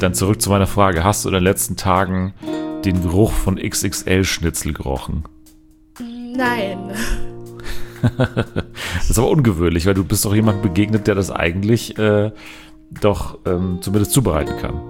Dann zurück zu meiner Frage. Hast du in den letzten Tagen den Geruch von XXL-Schnitzel gerochen? Nein. Das ist aber ungewöhnlich, weil du bist doch jemand begegnet, der das eigentlich zumindest zubereiten kann.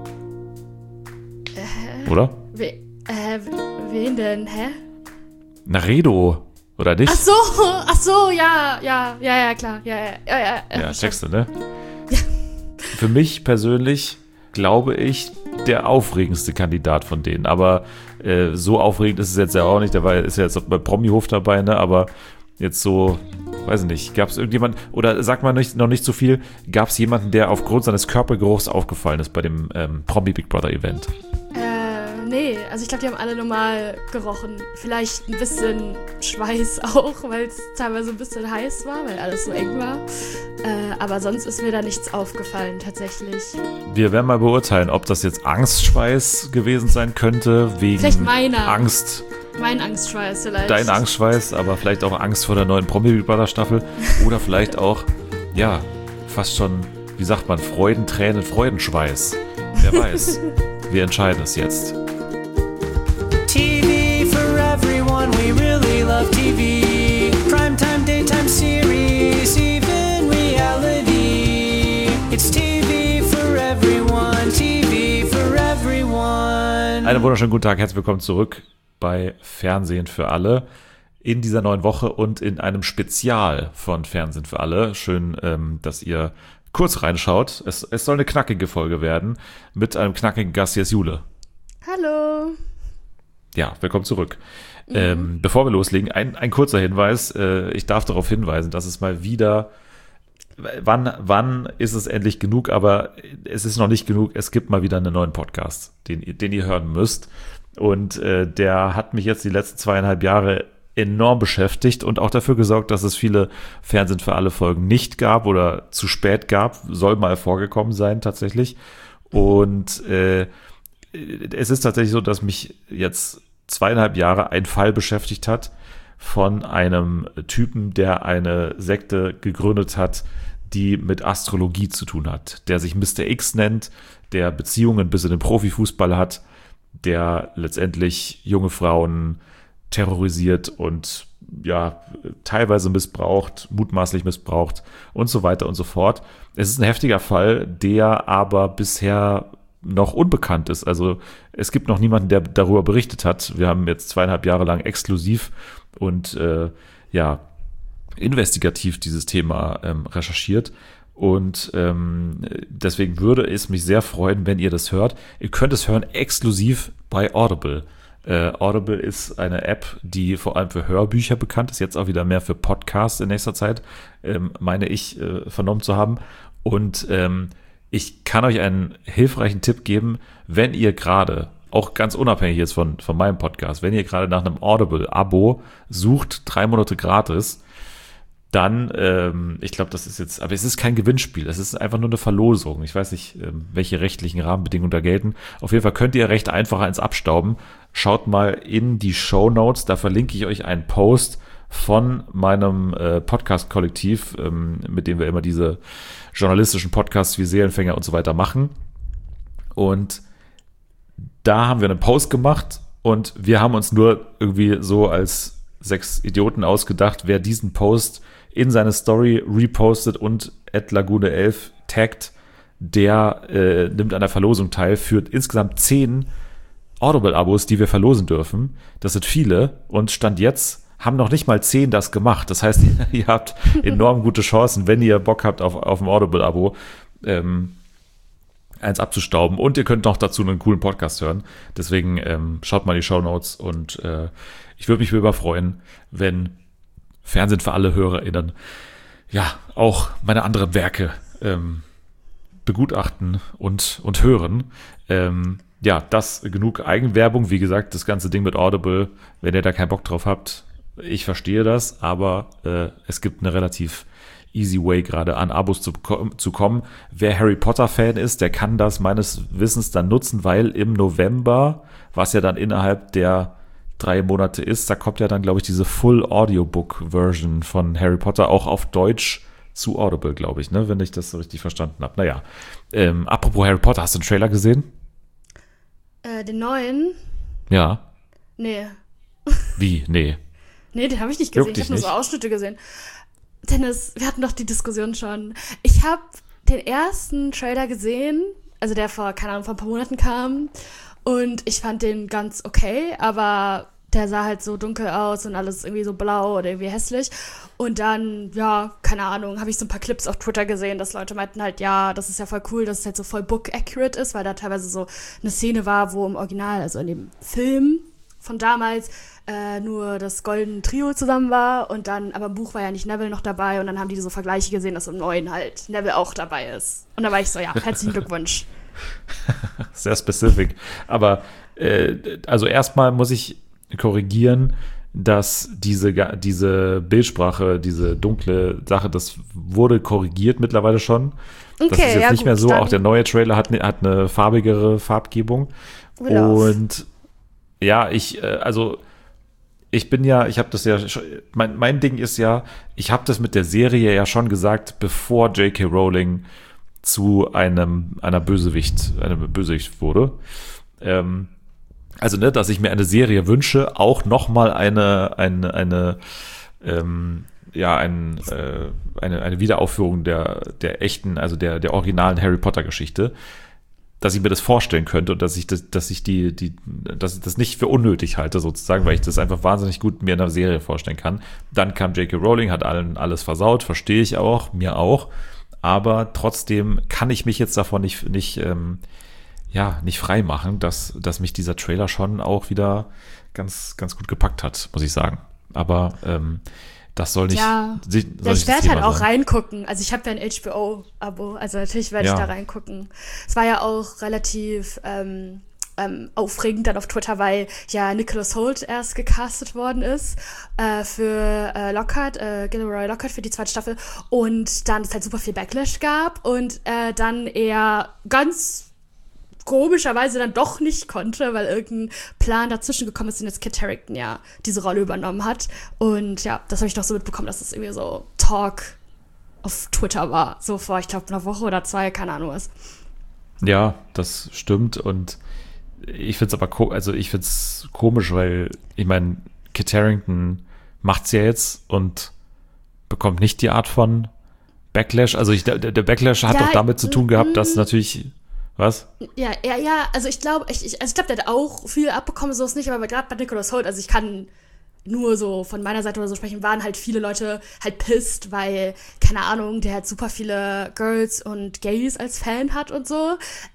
Oder? Wen denn? Hä? Na, Redo, oder nicht? Ach so, ja, klar. Ja, checkst du, ne? Ja. Für mich persönlich, glaube ich, der aufregendste Kandidat von denen. Aber so aufregend ist es jetzt ja auch nicht. Der ist ja jetzt bei Promi-Hof dabei, ne? Aber jetzt so, weiß ich nicht, gab es irgendjemand, oder sag mal noch nicht so viel, gab es jemanden, der aufgrund seines Körpergeruchs aufgefallen ist bei dem Promi Big Brother Event? Nee, also ich glaube, die haben alle normal gerochen. Vielleicht ein bisschen Schweiß auch, weil es teilweise ein bisschen heiß war, weil alles so eng war. Aber sonst ist mir da nichts aufgefallen, tatsächlich. Wir werden mal beurteilen, ob das jetzt Angstschweiß gewesen sein könnte, wegen vielleicht meiner Angst. Mein Angstschweiß vielleicht. Dein Angstschweiß, aber vielleicht auch Angst vor der neuen Promi Big Brother Staffel. Oder vielleicht auch, ja, fast schon, wie sagt man, Freudentränen, Freudenschweiß. Wer weiß. Wir entscheiden es jetzt. We really love TV, primetime, daytime series, even reality. It's TV for everyone, TV for everyone. Einen wunderschönen guten Tag, herzlich willkommen zurück bei Fernsehen für alle in dieser neuen Woche und in einem Spezial von Fernsehen für alle. Schön, dass ihr kurz reinschaut. Es soll eine knackige Folge werden mit einem knackigen Gast. Hier ist Jule. Hallo. Ja, willkommen zurück. Bevor wir loslegen, ein kurzer Hinweis. Ich darf darauf hinweisen, dass es mal wieder, wann ist es endlich genug, aber es ist noch nicht genug. Es gibt mal wieder einen neuen Podcast, den ihr hören müsst. Und der hat mich jetzt die letzten 2,5 Jahre enorm beschäftigt und auch dafür gesorgt, dass es viele Fernsehen für alle Folgen nicht gab oder zu spät gab. Soll mal vorgekommen sein tatsächlich. Und es ist tatsächlich so, dass mich jetzt 2,5 Jahre ein Fall beschäftigt hat von einem Typen, der eine Sekte gegründet hat, die mit Astrologie zu tun hat, der sich Mr. X nennt, der Beziehungen bis in den Profifußball hat, der letztendlich junge Frauen terrorisiert und ja, teilweise missbraucht, mutmaßlich missbraucht und so weiter und so fort. Es ist ein heftiger Fall, der aber bisher noch unbekannt ist. Also es gibt noch niemanden, der darüber berichtet hat. Wir haben jetzt 2,5 Jahre lang exklusiv und investigativ dieses Thema recherchiert. Und deswegen würde es mich sehr freuen, wenn ihr das hört. Ihr könnt es hören exklusiv bei Audible. Audible ist eine App, die vor allem für Hörbücher bekannt ist, jetzt auch wieder mehr für Podcasts in nächster Zeit, meine ich, vernommen zu haben. Und ich kann euch einen hilfreichen Tipp geben, wenn ihr gerade, auch ganz unabhängig jetzt von meinem Podcast, wenn ihr gerade nach einem Audible-Abo sucht, 3 Monate gratis, dann, ich glaube, das ist jetzt, aber es ist kein Gewinnspiel, es ist einfach nur eine Verlosung. Ich weiß nicht, welche rechtlichen Rahmenbedingungen da gelten. Auf jeden Fall könnt ihr recht einfach eins abstauben. Schaut mal in die Shownotes, da verlinke ich euch einen Post von meinem Podcast-Kollektiv, mit dem wir immer diese journalistischen Podcasts wie Seelenfänger und so weiter machen. Und da haben wir einen Post gemacht und wir haben uns nur irgendwie so als 6 Idioten ausgedacht, wer diesen Post in seine Story repostet und @lagune11 taggt, der nimmt an der Verlosung teil, führt insgesamt 10 Audible-Abos, die wir verlosen dürfen. Das sind viele und Stand jetzt haben noch nicht mal 10 das gemacht. Das heißt, ihr habt enorm gute Chancen, wenn ihr Bock habt auf ein Audible-Abo, eins abzustauben. Und ihr könnt noch dazu einen coolen Podcast hören. Deswegen schaut mal die Shownotes und ich würde mich darüber freuen, wenn Fernsehen für alle HörerInnen ja auch meine anderen Werke begutachten und hören. Ja, das genug Eigenwerbung. Wie gesagt, das ganze Ding mit Audible, wenn ihr da keinen Bock drauf habt, ich verstehe das, aber es gibt eine relativ easy way gerade an Abos zu kommen. Wer Harry Potter Fan ist, der kann das meines Wissens dann nutzen, weil im November, was ja dann innerhalb der 3 Monate ist, da kommt ja dann, glaube ich, diese Full Audiobook Version von Harry Potter auch auf Deutsch zu Audible, glaube ich, ne, wenn ich das so richtig verstanden habe. Naja, apropos Harry Potter, hast du den Trailer gesehen? Den neuen? Ja. Nee. Wie? Nee. Nee, den habe ich nicht gesehen. Juckt Ich dich habe nur so nicht? Ausschnitte gesehen. Dennis, wir hatten doch die Diskussion schon. Ich habe den ersten Trailer gesehen, also der vor ein paar Monaten kam. Und ich fand den ganz okay, aber der sah halt so dunkel aus und alles irgendwie so blau oder irgendwie hässlich. Und dann, ja, keine Ahnung, habe ich so ein paar Clips auf Twitter gesehen, dass Leute meinten halt, ja, das ist ja voll cool, dass es halt so voll book-accurate ist, weil da teilweise so eine Szene war, wo im Original, also in dem Film von damals, nur das Golden Trio zusammen war und dann, aber im Buch war ja nicht Neville noch dabei und dann haben die so Vergleiche gesehen, dass im Neuen halt Neville auch dabei ist. Und da war ich so, ja, herzlichen Glückwunsch. Sehr specific. Aber also erstmal muss ich korrigieren, dass diese Bildsprache, diese dunkle Sache, das wurde korrigiert mittlerweile schon. Okay, das ist jetzt ja, nicht gut, mehr so. dann- Auch der neue Trailer hat eine farbigere Farbgebung. Genau. Und ja, ich habe das ja, mein Ding ist ja, ich habe das mit der Serie ja schon gesagt, bevor J.K. Rowling zu einem Bösewicht wurde. Also, ne, dass ich mir eine Serie wünsche, auch nochmal eine Wiederaufführung der echten, also der originalen Harry Potter Geschichte, dass ich mir das vorstellen könnte und dass ich das nicht für unnötig halte, sozusagen, weil ich das einfach wahnsinnig gut mir in einer Serie vorstellen kann. Dann kam J.K. Rowling, hat allen alles versaut, verstehe ich auch, mir auch. Aber trotzdem kann ich mich jetzt davon nicht frei machen, dass mich dieser Trailer schon auch wieder ganz, ganz gut gepackt hat, muss ich sagen. Aber das soll nicht. Ja, soll ich nicht das werde Thema halt auch sein. reingucken. Also ich habe ja ein HBO-Abo, also natürlich werde ich Ja. da reingucken. Es war ja auch relativ aufregend dann auf Twitter, weil ja Nicholas Hoult erst gecastet worden ist für Lockhart, Gilderoy Lockhart für die zweite Staffel und dann es halt super viel Backlash gab und dann er ganz komischerweise dann doch nicht konnte, weil irgendein Plan dazwischen gekommen ist und jetzt Kit Harington ja diese Rolle übernommen hat. Und ja, das habe ich doch so mitbekommen, dass das irgendwie so Talk auf Twitter war. So vor, ich glaube, einer Woche oder zwei, keine Ahnung was. Ja, das stimmt. Und ich finde es aber komisch, weil ich meine, Kit Harington macht es ja jetzt und bekommt nicht die Art von Backlash. Also der Backlash hat Ja, doch damit zu tun gehabt, dass natürlich. Was? Ja, also ich glaube, der hat auch viel abbekommen, so ist nicht, aber gerade bei Nicholas Hoult, also ich kann nur so von meiner Seite oder so sprechen, waren halt viele Leute halt pissed, weil, keine Ahnung, der halt super viele Girls und Gays als Fan hat und so.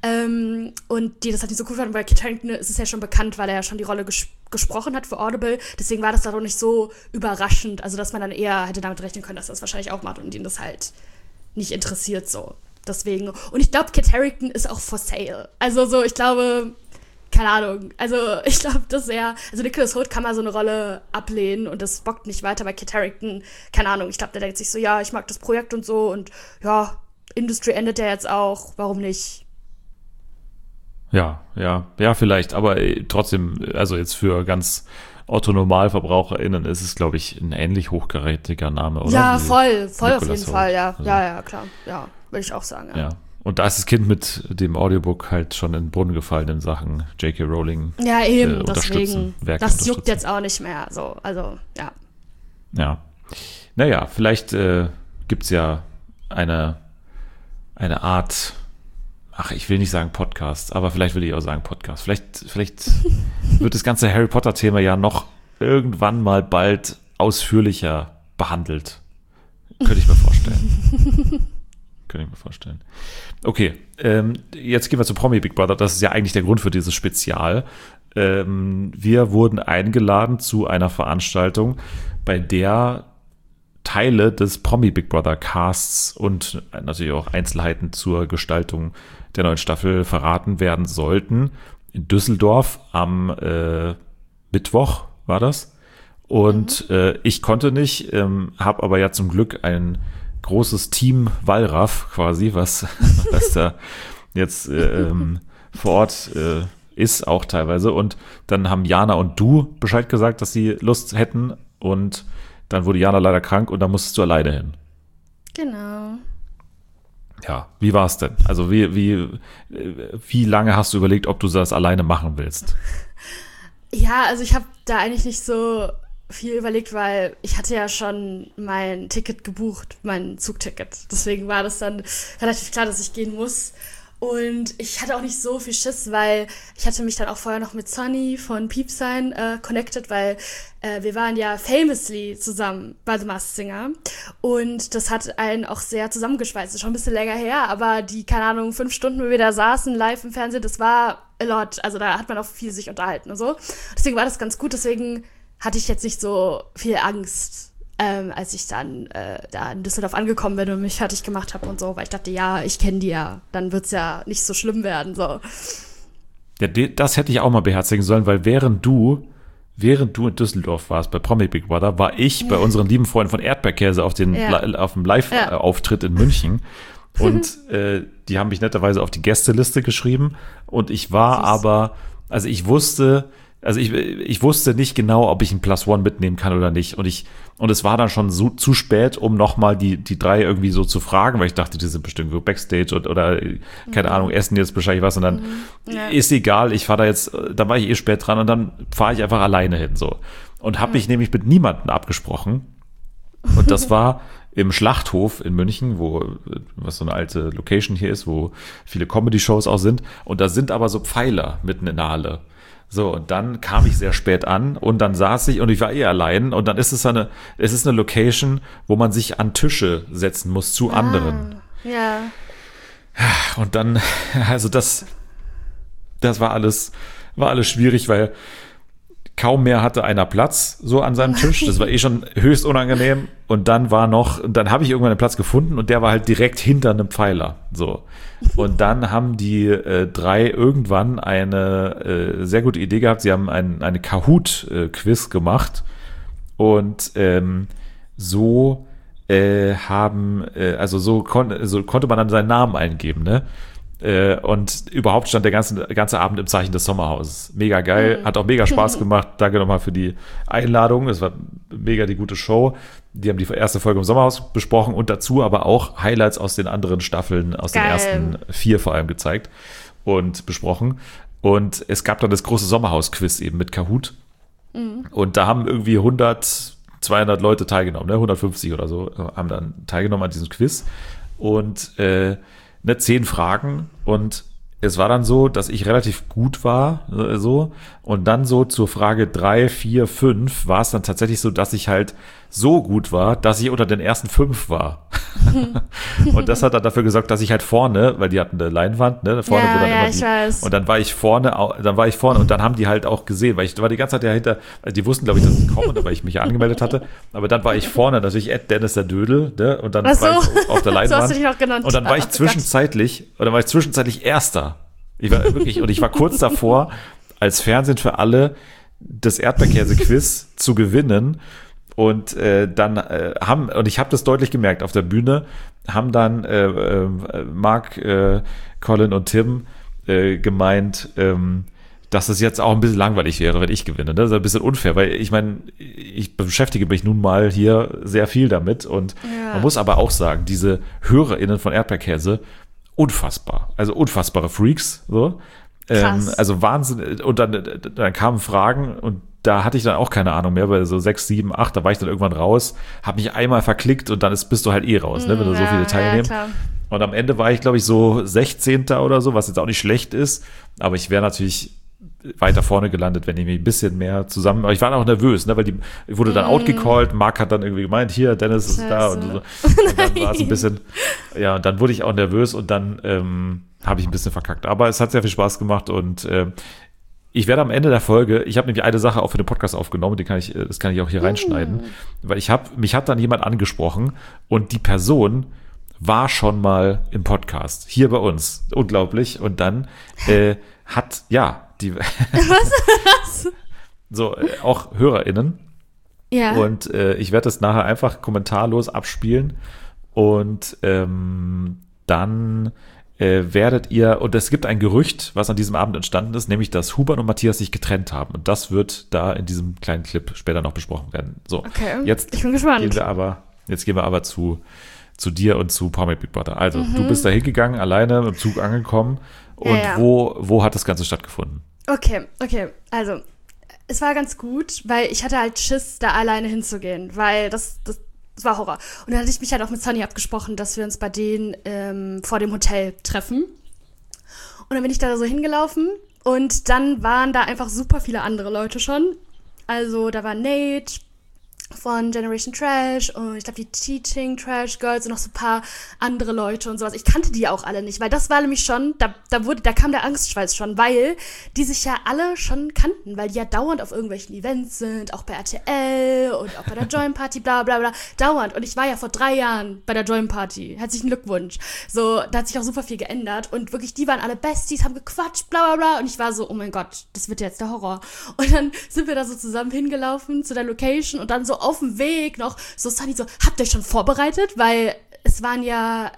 Und die das halt nicht so cool fanden, weil Kit Harington ist es ja schon bekannt, weil er ja schon die Rolle gesprochen hat für Audible. Deswegen war das dann auch nicht so überraschend, also dass man dann eher hätte damit rechnen können, dass er das wahrscheinlich auch macht und ihn das halt nicht interessiert so. Deswegen. Und ich glaube, Kit Harington ist auch for sale. Also so, ich glaube, keine Ahnung. Also ich glaube, dass also Nicholas Hoult kann mal so eine Rolle ablehnen und das bockt nicht weiter bei Kit Harington. Keine Ahnung. Ich glaube, der denkt sich so, ja, ich mag das Projekt und so und ja, Industry endet ja jetzt auch. Warum nicht? Ja, vielleicht. Aber trotzdem, also jetzt für ganz Otto-NormalverbraucherInnen ist es, glaube ich, ein ähnlich hochkarätiger Name, oder? Ja, Wie voll auf Nicholas jeden Hoult. Fall, ja. Also, Ja, klar. Ja, würde ich auch sagen, ja. ja. Und da ist das Kind mit dem Audiobook halt schon in den Brunnen gefallen in Sachen J.K. Rowling. Ja, eben, Unterstützen, deswegen. Werke Das unterstützen. juckt jetzt auch nicht mehr. So, also, ja. Ja. Naja, vielleicht gibt es ja eine Art, ich will nicht sagen Podcast, aber vielleicht will ich auch sagen Podcast. Vielleicht wird das ganze Harry Potter-Thema ja noch irgendwann mal bald ausführlicher behandelt. Könnte ich mir vorstellen. Okay, jetzt gehen wir zu Promi Big Brother. Das ist ja eigentlich der Grund für dieses Spezial. Wir wurden eingeladen zu einer Veranstaltung, bei der Teile des Promi Big Brother Casts und natürlich auch Einzelheiten zur Gestaltung der neuen Staffel verraten werden sollten. In Düsseldorf am Mittwoch war das. Und ich konnte nicht, habe aber ja zum Glück ein großes Team Wallraff quasi, was da jetzt vor Ort ist auch teilweise. Und dann haben Jana und du Bescheid gesagt, dass sie Lust hätten. Und dann wurde Jana leider krank und dann musstest du alleine hin. Genau. Ja, wie war es denn? Also wie lange hast du überlegt, ob du das alleine machen willst? Ja, also ich habe da eigentlich nicht so viel überlegt, weil ich hatte ja schon mein Ticket gebucht, mein Zugticket. Deswegen war das dann relativ klar, dass ich gehen muss. Und ich hatte auch nicht so viel Schiss, weil ich hatte mich dann auch vorher noch mit Sonny von Piepsein connected, weil wir waren ja famously zusammen bei The Masked Singer. Und das hat einen auch sehr zusammengeschweißt. Das ist schon ein bisschen länger her, aber die, keine Ahnung, 5 Stunden, wo wir da saßen, live im Fernsehen, das war a lot. Also da hat man auch viel sich unterhalten und so. Deswegen war das ganz gut, deswegen hatte ich jetzt nicht so viel Angst, als ich dann da in Düsseldorf angekommen bin und mich fertig gemacht habe und so, weil ich dachte, ja, ich kenne die ja, dann wird's ja nicht so schlimm werden, so. Ja, das hätte ich auch mal beherzigen sollen, weil während du in Düsseldorf warst, bei Promi Big Brother, war ich bei unseren lieben Freunden von Erdbeerkäse auf dem Live-Auftritt in München. Und die haben mich netterweise auf die Gästeliste geschrieben. Und ich war also ich wusste nicht genau, ob ich ein Plus One mitnehmen kann oder nicht. Und es war dann schon zu spät, um nochmal die 3 irgendwie so zu fragen, weil ich dachte, die sind bestimmt so Backstage oder keine Ahnung, essen jetzt wahrscheinlich was und dann ist egal, dann war ich spät dran und dann fahre ich einfach alleine hin, so. Und habe mich nämlich mit niemandem abgesprochen. Und das war im Schlachthof in München, was so eine alte Location hier ist, wo viele Comedy-Shows auch sind. Und da sind aber so Pfeiler mitten in der Halle. So, und dann kam ich sehr spät an und dann saß ich und ich war allein und dann ist es eine Location, wo man sich an Tische setzen muss zu anderen. Ja. Und dann, also das war alles schwierig, weil kaum mehr hatte einer Platz so an seinem Tisch. Das war schon höchst unangenehm. Und dann dann habe ich irgendwann einen Platz gefunden und der war halt direkt hinter einem Pfeiler. So. Und dann haben die 3 irgendwann eine sehr gute Idee gehabt. Sie haben eine Kahoot-Quiz gemacht und so konnte man dann seinen Namen eingeben, ne? Und überhaupt stand der ganze Abend im Zeichen des Sommerhauses. Mega geil, hat auch mega Spaß gemacht. Danke nochmal für die Einladung. Es war mega die gute Show. Die haben die erste Folge im Sommerhaus besprochen und dazu aber auch Highlights aus den anderen Staffeln, aus den ersten 4 vor allem gezeigt und besprochen. Und es gab dann das große Sommerhaus-Quiz eben mit Kahoot. Und da haben irgendwie 200 Leute teilgenommen, ne? 150 oder so haben dann teilgenommen an diesem Quiz. Und 10 Fragen und es war dann so, dass ich relativ gut war, so, und dann so zur Frage 3, 4, 5 war es dann tatsächlich so, dass ich halt so gut war, dass ich unter den ersten 5 war. Und das hat dann dafür gesorgt, dass ich halt vorne, weil die hatten eine Leinwand, ne, vorne, wo dann immer ich weiß. und dann war ich vorne und dann haben die halt auch gesehen, weil ich war die ganze Zeit dahinter, die wussten, glaube ich, dass ich komme, weil ich mich ja angemeldet hatte, aber dann war ich vorne, natürlich Dennis der Dödel, ne, und dann war ich auf der Leinwand. So hast du dich auch genannt. Und dann war ich zwischenzeitlich Erster. Ich war kurz davor, als Fernsehen für alle das Erdbeerkäse-Quiz zu gewinnen. Und und ich habe das deutlich gemerkt, auf der Bühne haben dann Marc, Colin und Tim gemeint, dass es jetzt auch ein bisschen langweilig wäre, wenn ich gewinne. Das ist ein bisschen unfair, weil ich meine, ich beschäftige mich nun mal hier sehr viel damit und man muss aber auch sagen, diese HörerInnen von Erdbeerkäse, unfassbar, also unfassbare Freaks, so. Also Wahnsinn. Und dann kamen Fragen und da hatte ich dann auch keine Ahnung mehr, weil so 6, 7, 8, da war ich dann irgendwann raus, habe mich einmal verklickt und dann bist du halt raus, ne, wenn du so viele teilnehmen. Ja, und am Ende war ich, glaube ich, so 16. oder so, was jetzt auch nicht schlecht ist, aber ich wäre natürlich weiter vorne gelandet, wenn ich mich ein bisschen mehr zusammen, aber ich war auch nervös, ne, weil ich wurde dann outgecallt, Marc hat dann irgendwie gemeint, hier, Dennis ist da und so. Und dann war es ein bisschen, ja, und dann wurde ich auch nervös und dann habe ich ein bisschen verkackt. Aber es hat sehr viel Spaß gemacht und ich werde am Ende der Folge, ich habe nämlich eine Sache auch für den Podcast aufgenommen, das kann ich auch hier reinschneiden, weil mich hat dann jemand angesprochen und die Person war schon mal im Podcast, hier bei uns. Unglaublich. Und dann Was? So, auch HörerInnen. Ja. Und ich werde das nachher einfach kommentarlos abspielen und dann werdet ihr, und es gibt ein Gerücht, was an diesem Abend entstanden ist, nämlich, dass Hubert und Matthias sich getrennt haben. Und das wird da in diesem kleinen Clip später noch besprochen werden. So, okay, jetzt ich bin gespannt. Jetzt gehen wir aber zu zu dir und zu Promi Big Brother. Also, du bist da hingegangen, alleine mit dem Zug angekommen. Und Ja. wo hat das Ganze stattgefunden? Okay, also es war ganz gut, weil ich hatte halt Schiss, da alleine hinzugehen, weil das war Horror. Und dann hatte ich mich halt auch mit Sunny abgesprochen, dass wir uns bei denen vor dem Hotel treffen. Und dann bin ich da so hingelaufen und dann waren da einfach super viele andere Leute schon. Also da war Nate von Generation Trash und ich glaube die Cheating Trash Girls und noch so ein paar andere Leute und sowas. Ich kannte die auch alle nicht, weil das war nämlich schon, da kam der Angstschweiß schon, weil die sich ja alle schon kannten, weil die ja dauernd auf irgendwelchen Events sind, auch bei RTL und auch bei der Join Party, bla bla bla, dauernd. Und ich war ja vor 3 Jahren bei der Join Party. Herzlichen Glückwunsch. So, da hat sich auch super viel geändert und wirklich, die waren alle Besties, haben gequatscht, bla bla bla und ich war so, oh mein Gott, das wird jetzt der Horror. Und dann sind wir da so zusammen hingelaufen zu der Location und dann so auf dem Weg noch so Sunny so, habt ihr euch schon vorbereitet? Weil es waren ja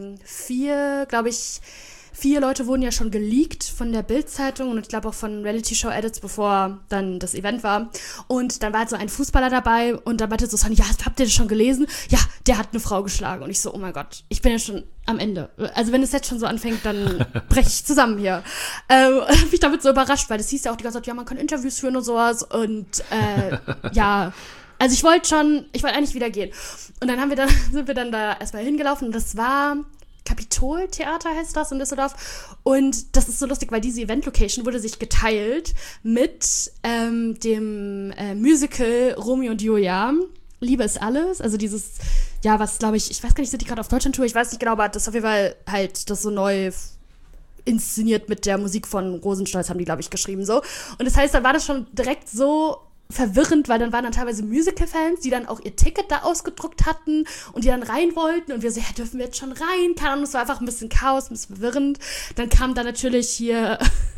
4 Leute wurden ja schon geleakt von der Bild-Zeitung und ich glaube auch von Reality-Show-Edits, bevor dann das Event war. Und dann war halt so ein Fußballer dabei und dann meinte so Sunny, ja, habt ihr das schon gelesen? Ja, der hat eine Frau geschlagen. Und ich so, oh mein Gott, ich bin ja schon am Ende. Also wenn es jetzt schon so anfängt, dann breche ich zusammen hier. Hab mich damit so überrascht, weil das hieß ja auch die ganze Zeit, ja, man kann Interviews führen und sowas und ja, also ich wollte eigentlich wieder gehen. Und dann sind wir dann da erstmal hingelaufen und das war Kapitol-Theater heißt das in Düsseldorf. Und das ist so lustig, weil diese Event-Location wurde sich geteilt mit dem Musical Romeo und Julia. Liebe ist alles. Also dieses, ja, was glaube ich weiß gar nicht, sind die gerade auf Deutschland-Tour? Ich weiß nicht genau, aber das ist auf jeden Fall halt das so neu inszeniert mit der Musik von Rosenstolz, haben die, glaube ich, geschrieben so. Und das heißt, dann war das schon direkt so verwirrend, weil dann waren dann teilweise Musical-Fans, die dann auch ihr Ticket da ausgedruckt hatten und die dann rein wollten und wir so, ja, dürfen wir jetzt schon rein? Keine Ahnung, es war einfach ein bisschen Chaos, ein bisschen verwirrend. Dann kam da natürlich hier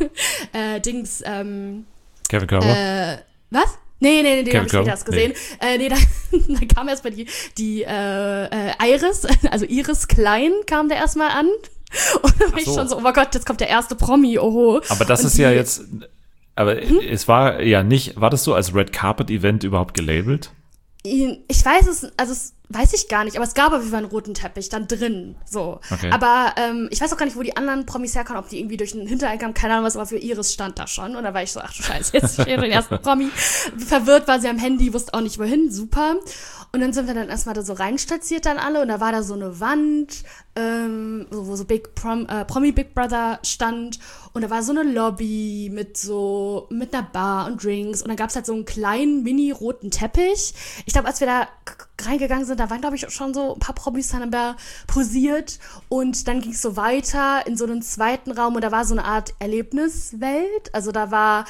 Kevin Körber? was? Nee, den Kevin habe ich später erst gesehen. Nee, dann kam erstmal die Iris, also Iris Klein kam da erstmal an. Und dann war ich schon so, oh mein Gott, jetzt kommt der erste Promi, oho. Aber das ist ja jetzt, aber es war ja nicht, war das so als Red Carpet Event überhaupt gelabelt? Ich weiß es, also das weiß ich gar nicht, aber es gab auf jeden Fall einen roten Teppich dann drin, so. Okay. Aber ich weiß auch gar nicht, wo die anderen Promis herkommen, ob die irgendwie durch einen Hintereingang, keine Ahnung was, aber für Iris stand da schon. Und da war ich so, ach du Scheiße, jetzt steht den ersten Promi. Verwirrt war sie am Handy, wusste auch nicht wohin, super. Und dann sind wir dann erstmal da so reinstolziert dann alle und da war da so eine Wand, wo so Promi Big Brother stand und da war so eine Lobby mit einer Bar und Drinks und dann gab's halt so einen kleinen mini-roten Teppich. Ich glaube, als wir da reingegangen sind, da waren, glaube ich, schon so ein paar Promis dann da posiert und dann ging's so weiter in so einen zweiten Raum und da war so eine Art Erlebniswelt. Also da waren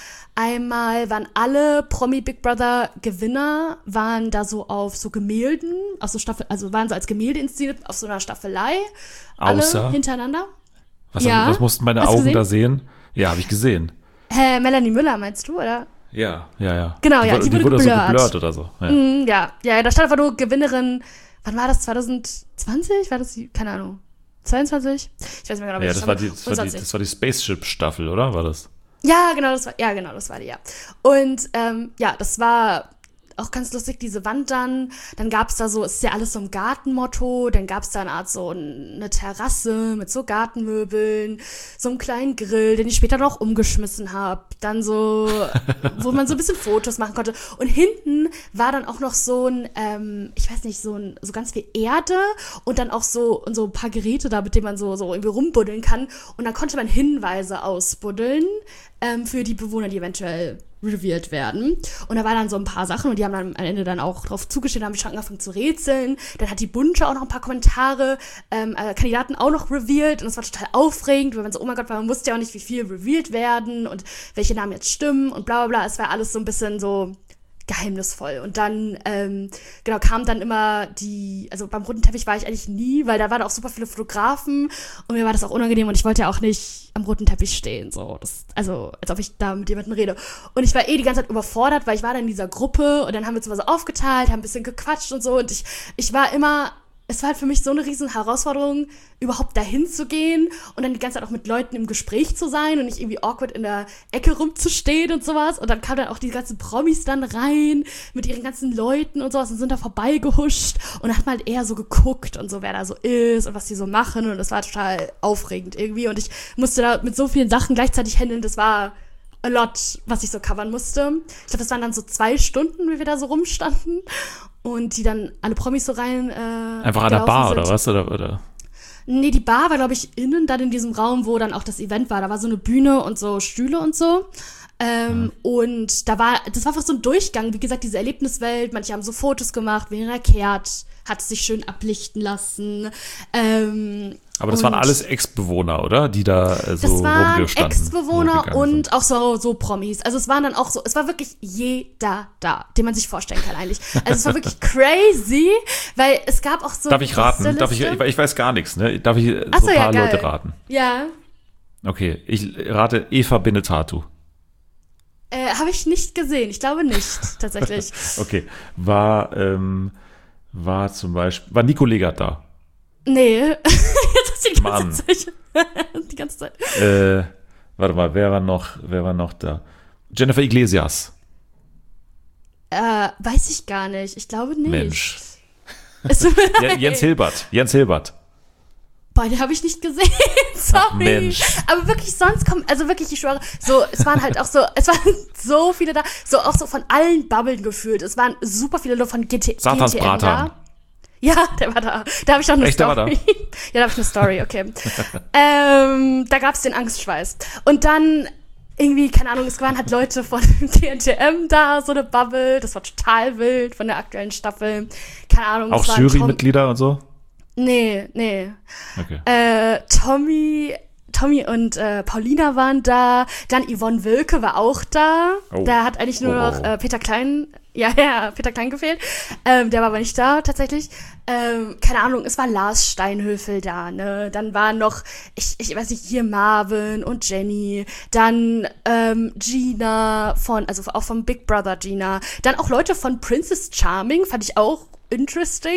alle Promi Big Brother Gewinner, waren da so auf so Gemälden, auf so also waren so als Gemälde inszeniert, auf so einer Staffelei. Außer? Alle hintereinander. Was mussten meine Hast du Augen gesehen? da sehen? Ja, habe ich gesehen. Melanie Müller meinst du, oder? Ja. Genau, ja, die wurde so geblurrt oder so. Ja. Ja, da stand einfach nur Gewinnerin, wann war das, 2020? War das, keine Ahnung, 22? Ich weiß nicht mehr genau, wie Das war die Spaceship-Staffel, oder? War das? Ja, genau, das war die, ja. Und, das war auch ganz lustig, diese Wand dann gab's da so, es ist ja alles so im Gartenmotto, dann gab's da eine Art so eine Terrasse mit so Gartenmöbeln, so einem kleinen Grill, den ich später noch umgeschmissen habe, dann so, wo man so ein bisschen Fotos machen konnte und hinten war dann auch noch so ein, ich weiß nicht, so ganz viel Erde und dann auch so ein paar Geräte da, mit denen man so irgendwie rumbuddeln kann und dann konnte man Hinweise ausbuddeln für die Bewohner, die eventuell revealed werden. Und da waren dann so ein paar Sachen und die haben dann am Ende dann auch drauf zugeschnitten, haben schon angefangen zu rätseln. Dann hat die Bunte auch noch ein paar Kommentare, Kandidaten auch noch revealed und es war total aufregend, weil man so, oh mein Gott, weil man wusste ja auch nicht, wie viel revealed werden und welche Namen jetzt stimmen und bla bla bla. Es war alles so ein bisschen so geheimnisvoll. Und dann, kam dann immer also beim roten Teppich war ich eigentlich nie, weil da waren auch super viele Fotografen und mir war das auch unangenehm und ich wollte ja auch nicht am roten Teppich stehen, so. Also, als ob ich da mit jemandem rede. Und ich war die ganze Zeit überfordert, weil ich war dann in dieser Gruppe und dann haben wir uns immer so aufgeteilt, haben ein bisschen gequatscht und so und ich war immer, es war halt für mich so eine riesen Herausforderung, überhaupt dahin zu gehen und dann die ganze Zeit auch mit Leuten im Gespräch zu sein und nicht irgendwie awkward in der Ecke rumzustehen und sowas. Und dann kamen dann auch die ganzen Promis dann rein mit ihren ganzen Leuten und sowas und sind da vorbeigehuscht und dann hat man halt eher so geguckt und so, wer da so ist und was die so machen und das war total aufregend irgendwie und ich musste da mit so vielen Sachen gleichzeitig handeln, das war a lot, was ich so covern musste. Ich glaube, das waren dann so 2 Stunden, wie wir da so rumstanden und die dann alle Promis so rein einfach an der Bar sind. Oder was? Oder? Nee, die Bar war, glaube ich, innen dann in diesem Raum, wo dann auch das Event war. Da war so eine Bühne und so Stühle und so. Und das war einfach so ein Durchgang, wie gesagt, diese Erlebniswelt. Manche haben so Fotos gemacht, Verena Kehrt hat sich schön ablichten lassen. Aber das waren alles Ex-Bewohner, oder? Die da so rumgestanden. Das waren Ex-Bewohner und auch so Promis. Also es waren dann auch so, es war wirklich jeder da, den man sich vorstellen kann eigentlich. Also es war wirklich crazy, weil es gab auch so. Darf ich raten? Ich weiß gar nichts, ne? Darf ich so ein paar Leute raten? Ja. Okay, ich rate Eva Benetatu. Habe ich nicht gesehen. Ich glaube nicht, tatsächlich. Okay. War zum Beispiel, war Nico Legert da? Nee. Jetzt hast du die ganze Zeit. Warte mal, wer war noch da? Jennifer Iglesias. Weiß ich gar nicht. Ich glaube nicht. Mensch. Jens Hilbert. Boah, den habe ich nicht gesehen. Sorry. Ach, Mensch. Aber wirklich, sonst kommen, also wirklich, ich schwöre, so, es waren so viele da, so auch so von allen Bubblen gefühlt. Es waren super viele Leute von Satans Bratan. Ja, der war da. Da habe ich noch eine Echt, Story. Der war da? Ja, da habe ich eine Story, okay. Da gab es den Angstschweiß. Und dann irgendwie, keine Ahnung, es waren halt Leute von TNTM da, so eine Bubble. Das war total wild von der aktuellen Staffel. Keine Ahnung. Auch Jurymitglieder und so? Nee. Okay. Tommy und Paulina waren da. Dann Yvonne Wilke war auch da. Oh. Da hat eigentlich nur noch Peter Klein gefehlt. Der war aber nicht da, tatsächlich. Keine Ahnung, es war Lars Steinhöfel da, ne? Dann waren noch, ich weiß nicht, hier Marvin und Jenny. Dann Gina auch vom Big Brother Gina. Dann auch Leute von Princess Charming, fand ich auch interesting.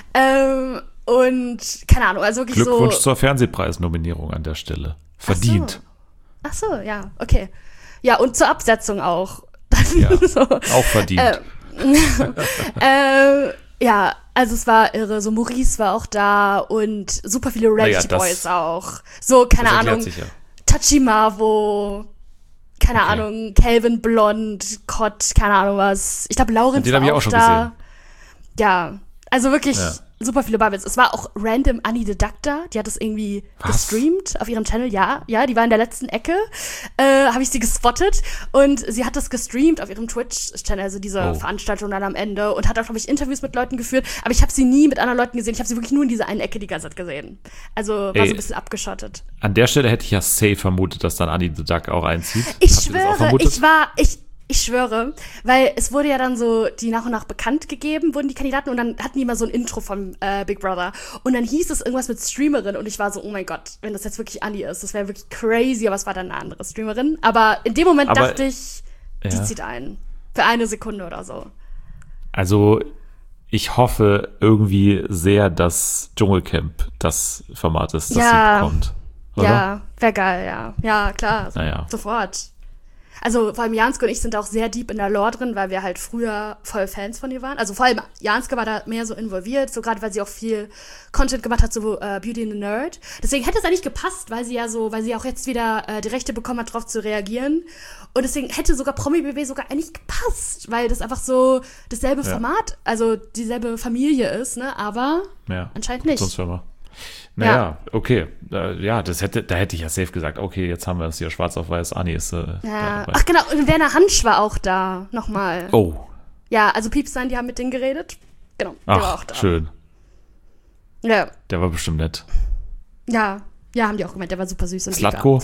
Und keine Ahnung, also wirklich Glückwunsch zur Fernsehpreisnominierung an der Stelle. Verdient. Ach so, ja, okay. Ja, und zur Absetzung auch. Ja, so. Auch verdient. Ja, also es war irre. So Maurice war auch da und super viele Reality Boys auch. So, keine Ahnung. Ja. Tachimavo, keine Ahnung, Calvin Blond, Kott, keine Ahnung was. Ich glaube, Laurenz den war hab ich auch schon da. Gesehen. Ja, also wirklich super viele Bubbles. Es war auch random Annie the Duck da. Die hat das irgendwie gestreamt auf ihrem Channel. Ja, die war in der letzten Ecke. Habe ich sie gespottet. Und sie hat das gestreamt auf ihrem Twitch-Channel, also diese Veranstaltung dann am Ende. Und hat auch, glaube ich, Interviews mit Leuten geführt. Aber ich habe sie nie mit anderen Leuten gesehen. Ich habe sie wirklich nur in dieser einen Ecke die ganze Zeit gesehen. Also war so ein bisschen abgeschottet. An der Stelle hätte ich ja safe vermutet, dass dann Annie the Duck auch einzieht. Ich schwöre, ich schwöre, weil es wurde ja dann so, die nach und nach bekannt gegeben, wurden die Kandidaten und dann hatten die mal so ein Intro von Big Brother und dann hieß es irgendwas mit Streamerin und ich war so, oh mein Gott, wenn das jetzt wirklich Annie ist, das wäre wirklich crazy, aber es war dann eine andere Streamerin. Aber in dem Moment dachte ich, die zieht ein. Für eine Sekunde oder so. Also ich hoffe irgendwie sehr, dass Dschungelcamp das Format ist, das sie bekommt. Oder? Ja, wäre geil, ja. Ja, klar, sofort. Also vor allem Janske und ich sind auch sehr deep in der Lore drin, weil wir halt früher voll Fans von ihr waren. Also vor allem Janske war da mehr so involviert, so gerade weil sie auch viel Content gemacht hat, so Beauty and the Nerd. Deswegen hätte es eigentlich gepasst, weil sie auch jetzt wieder die Rechte bekommen hat, darauf zu reagieren. Und deswegen hätte sogar Promi BB sogar eigentlich gepasst, weil das einfach so dasselbe Format, also dieselbe Familie ist, ne? Aber anscheinend nicht. Sonst Naja, okay. Da hätte ich ja safe gesagt, okay, jetzt haben wir es hier schwarz auf weiß, Anni ist dabei. Ach genau, und Werner Hansch war auch da, nochmal. Oh. Ja, also Piepstein, die haben mit denen geredet. Genau, der war auch da. Schön. Ja. Der war bestimmt nett. Ja, haben die auch gemeint, der war super süß und Zlatko?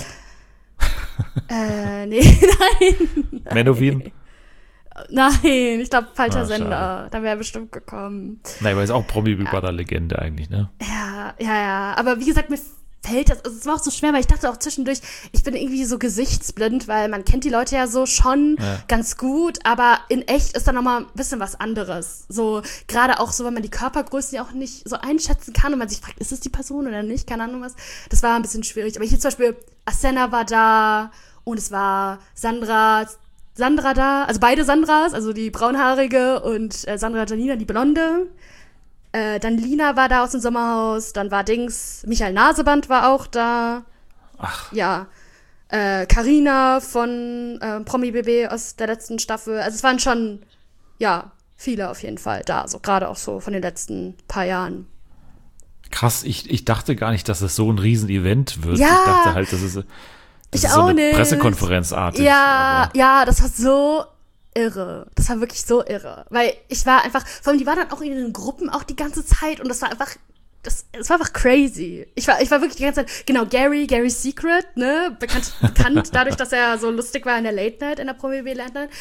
Nee, nein. Menowin? Nein, ich glaube, falscher Sender. Da wäre er bestimmt gekommen. Nein, aber ist auch Promi Big Brother Legende eigentlich, ne? Ja. Aber wie gesagt, fällt das, also es war auch so schwer, weil ich dachte auch zwischendurch, ich bin irgendwie so gesichtsblind, weil man kennt die Leute ja so schon ganz gut, aber in echt ist da nochmal ein bisschen was anderes. So, gerade auch so, wenn man die Körpergrößen ja auch nicht so einschätzen kann und man sich fragt, ist es die Person oder nicht, keine Ahnung was. Das war ein bisschen schwierig. Aber hier zum Beispiel, Asenna war da und es war Sandra da, also beide Sandras, also die braunhaarige und Sandra Janina, die blonde. Dann Lina war da aus dem Sommerhaus, dann war Michael Naseband war auch da. Ach. Ja. Carina von Promi BB aus der letzten Staffel. Also es waren schon, ja, viele auf jeden Fall da. So gerade auch so von den letzten paar Jahren. Krass, ich dachte gar nicht, dass es so ein Riesen-Event wird. Ja. Ich dachte halt, das ist so eine Pressekonferenzartig. Ja, das war so irre. Das war wirklich so irre. Weil ich war einfach, vor allem die waren dann auch in den Gruppen auch die ganze Zeit und das war einfach, es war einfach crazy. Ich war wirklich die ganze Zeit, genau, Gary's Secret, ne, bekannt dadurch, dass er so lustig war in der Late Night, in der Promi Late Night.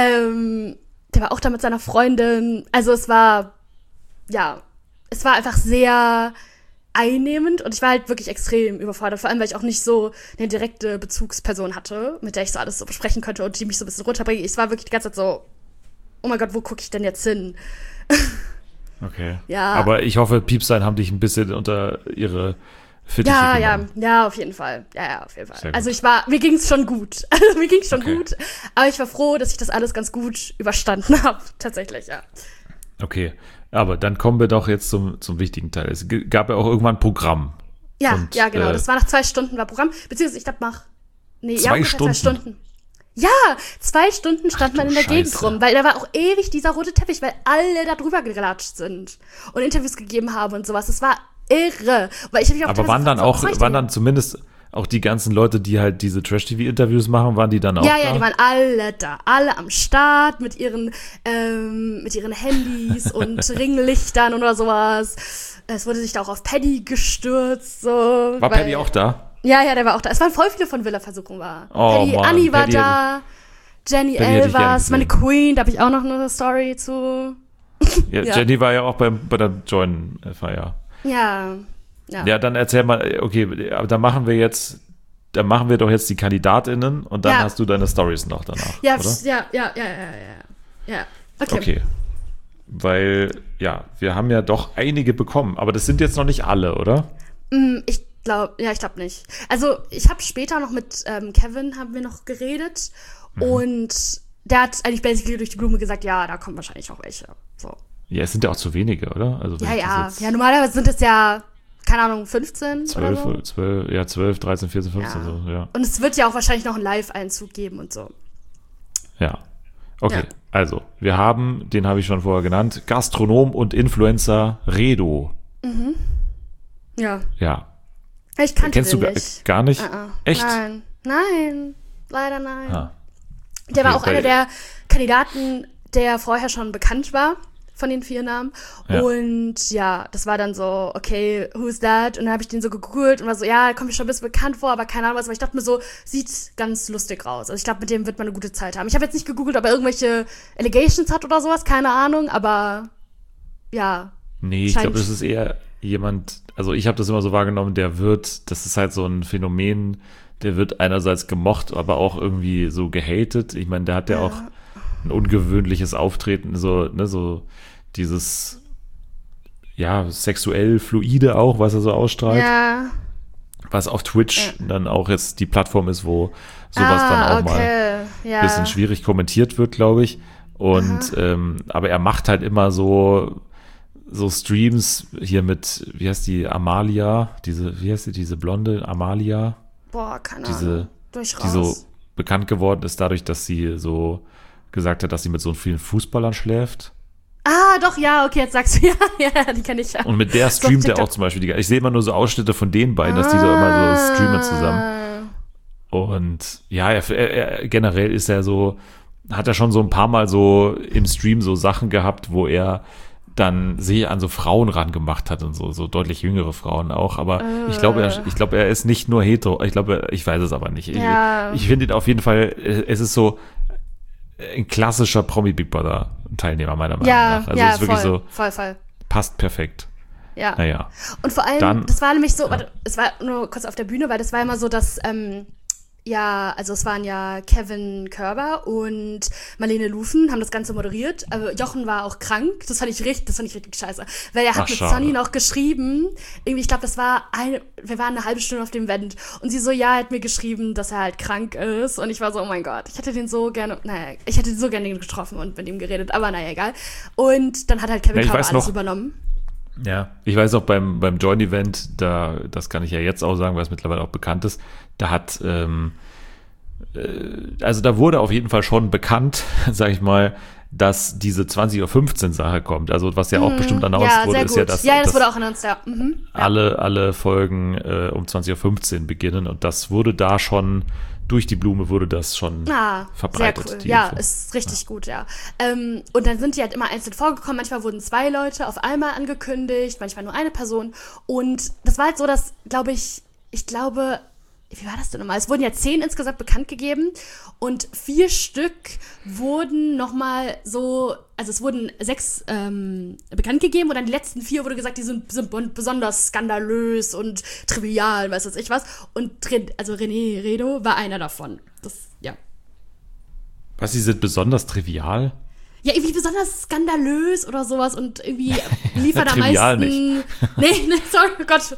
Der war auch da mit seiner Freundin. Also es war einfach sehr einnehmend und ich war halt wirklich extrem überfordert, vor allem, weil ich auch nicht so eine direkte Bezugsperson hatte, mit der ich so alles so besprechen könnte und die mich so ein bisschen runterbringt. Ich war wirklich die ganze Zeit so, oh mein Gott, wo gucke ich denn jetzt hin? Okay. Ja. Aber ich hoffe, Piepsein haben dich ein bisschen unter ihre Fittiche genommen. Ja, auf jeden Fall. Ja, auf jeden Fall. Sehr gut. Also mir ging es schon gut. Gut. Aber ich war froh, dass ich das alles ganz gut überstanden habe. Tatsächlich, ja. Okay. Aber dann kommen wir doch jetzt zum wichtigen Teil. Es gab ja auch irgendwann ein Programm. Ja, und, genau. Das war nach 2 Stunden war Programm. Beziehungsweise, ich glaube, ungefähr 2 Stunden. Ja, 2 Stunden stand man in der Gegend rum, weil da war auch ewig dieser rote Teppich, weil alle da drüber gelatscht sind und Interviews gegeben haben und sowas. Das war irre. Weil ich aber waren dann zumindest auch die ganzen Leute, die halt diese Trash-TV-Interviews machen, waren die dann auch da? Ja, die waren alle da. Alle am Start mit ihren Handys und Ringlichtern oder sowas. Es wurde sich da auch auf Paddy gestürzt. So, war Paddy auch da? Ja, der war auch da. Es waren voll viele von Villa-Versuchung war. Oh, Paddy, Mann, Anni war Paddy da, Jenny Elvers, meine Queen, da habe ich auch noch eine Story zu. Ja, Ja. Jenny war ja auch bei der Join-Feier. Ja. Ja, dann erzähl mal, okay, aber dann machen wir doch jetzt die KandidatInnen und dann hast du deine Stories noch danach, Ja, oder? ja. Okay. Weil, wir haben ja doch einige bekommen, aber das sind jetzt noch nicht alle, oder? Ich glaube nicht. Also, ich habe später noch mit Kevin haben wir noch geredet und der hat eigentlich basically durch die Blume gesagt, ja, da kommen wahrscheinlich auch welche. So. Ja, es sind ja auch zu wenige, oder? Also, Ja, normalerweise sind es ja, keine Ahnung, 15 oder so. 12, 13, 14, 15, so, ja. Und es wird ja auch wahrscheinlich noch einen Live-Einzug geben und so. Ja. Okay, Ja. also, den habe ich schon vorher genannt, Gastronom und Influencer Redo. Ja. Ja. Ich kannte Kennst den du nicht. gar nicht? Echt? Nein, leider nein. Ah. Der war Okay, auch einer der Kandidaten, der vorher schon bekannt war von den 4 Namen. Ja. Und ja, das war dann so, okay, who's that? Und dann habe ich den so gegoogelt und war so, ja, kommt mir schon ein bisschen bekannt vor, aber keine Ahnung was. Aber ich dachte mir so, sieht ganz lustig raus. Also ich glaube, mit dem wird man eine gute Zeit haben. Ich habe jetzt nicht gegoogelt, ob er irgendwelche Allegations hat oder sowas, keine Ahnung, aber ja. Nee, ich glaube, das ist eher jemand, also ich habe das immer so wahrgenommen, das ist halt so ein Phänomen, der wird einerseits gemocht, aber auch irgendwie so gehatet. Ich meine, der hat ja auch ein ungewöhnliches Auftreten, so dieses, sexuell fluide auch, was er so ausstrahlt. Ja. Was auf Twitch dann auch jetzt die Plattform ist, wo sowas dann auch mal ein bisschen schwierig kommentiert wird, glaube ich. Und, aber er macht halt immer so Streams hier mit, wie heißt die, Amalia, diese blonde Amalia? Boah, keine Ahnung. Die so bekannt geworden ist dadurch, dass sie so gesagt hat, dass sie mit so vielen Fußballern schläft. Ah, doch, ja, okay, jetzt sagst du, ja, die kenne ich ja. Und mit der streamt er auch zum Beispiel. Ich sehe immer nur so Ausschnitte von den beiden, dass die so immer so streamen zusammen. Und ja, er generell ist er so, hat er schon so ein paar Mal so im Stream so Sachen gehabt, wo er dann sich an so Frauen rangemacht hat und so deutlich jüngere Frauen auch. Aber ich glaube, er ist nicht nur hetero. Ich weiß es aber nicht. Ja. Ich finde ihn auf jeden Fall, es ist so ein klassischer Promi Big Brother Teilnehmer meiner Meinung nach. Also es ist wirklich voll. passt perfekt. Ja. Naja. Und vor allem, Dann, das war nämlich so, ja. warte, es war nur kurz auf der Bühne, weil das war immer so, dass, ja, also es waren ja Kevin Körber und Marlene Lufen haben das Ganze moderiert. Aber Jochen war auch krank. Das fand ich richtig scheiße. Weil er hat Ach, mit schade. Sunny noch geschrieben. Irgendwie, ich glaube, wir waren eine halbe Stunde auf dem Event. Und sie so, ja, er hat mir geschrieben, dass er halt krank ist. Und ich war so, oh mein Gott, ich hätte den so gerne getroffen und mit ihm geredet. Aber naja, egal. Und dann hat halt Kevin Ja, ich Körber weiß alles noch. übernommen. Ja, ich weiß auch beim Join-Event, das kann ich ja jetzt auch sagen, weil es mittlerweile auch bekannt ist, da hat, also da wurde auf jeden Fall schon bekannt, sag ich mal, dass diese 20:15 Uhr Sache kommt. Also was ja auch bestimmt announced Ja, wurde, sehr ist gut. ja, dass, das dass wurde auch announced, ja. Mhm. alle Folgen um 20:15 Uhr beginnen und das wurde da schon, durch die Blume wurde das schon verbreitet. Sehr cool. die Ja, Info. ist richtig gut, ja. Und dann sind die halt immer einzeln vorgekommen. Manchmal wurden 2 Leute auf einmal angekündigt, manchmal nur eine Person. Und das war halt so, dass, ich glaube, wie war das denn nochmal? Es wurden ja 10 insgesamt bekannt gegeben und 4 Stück wurden nochmal so, also es wurden 6 bekannt gegeben und dann die letzten 4 wurde gesagt, die sind besonders skandalös und trivial, weiß ich was. Und René Redo war einer davon. Ja. Was, die sind besonders trivial? Ja, irgendwie besonders skandalös oder sowas und irgendwie liefern am Trivial meisten. Nee, sorry, oh Gott.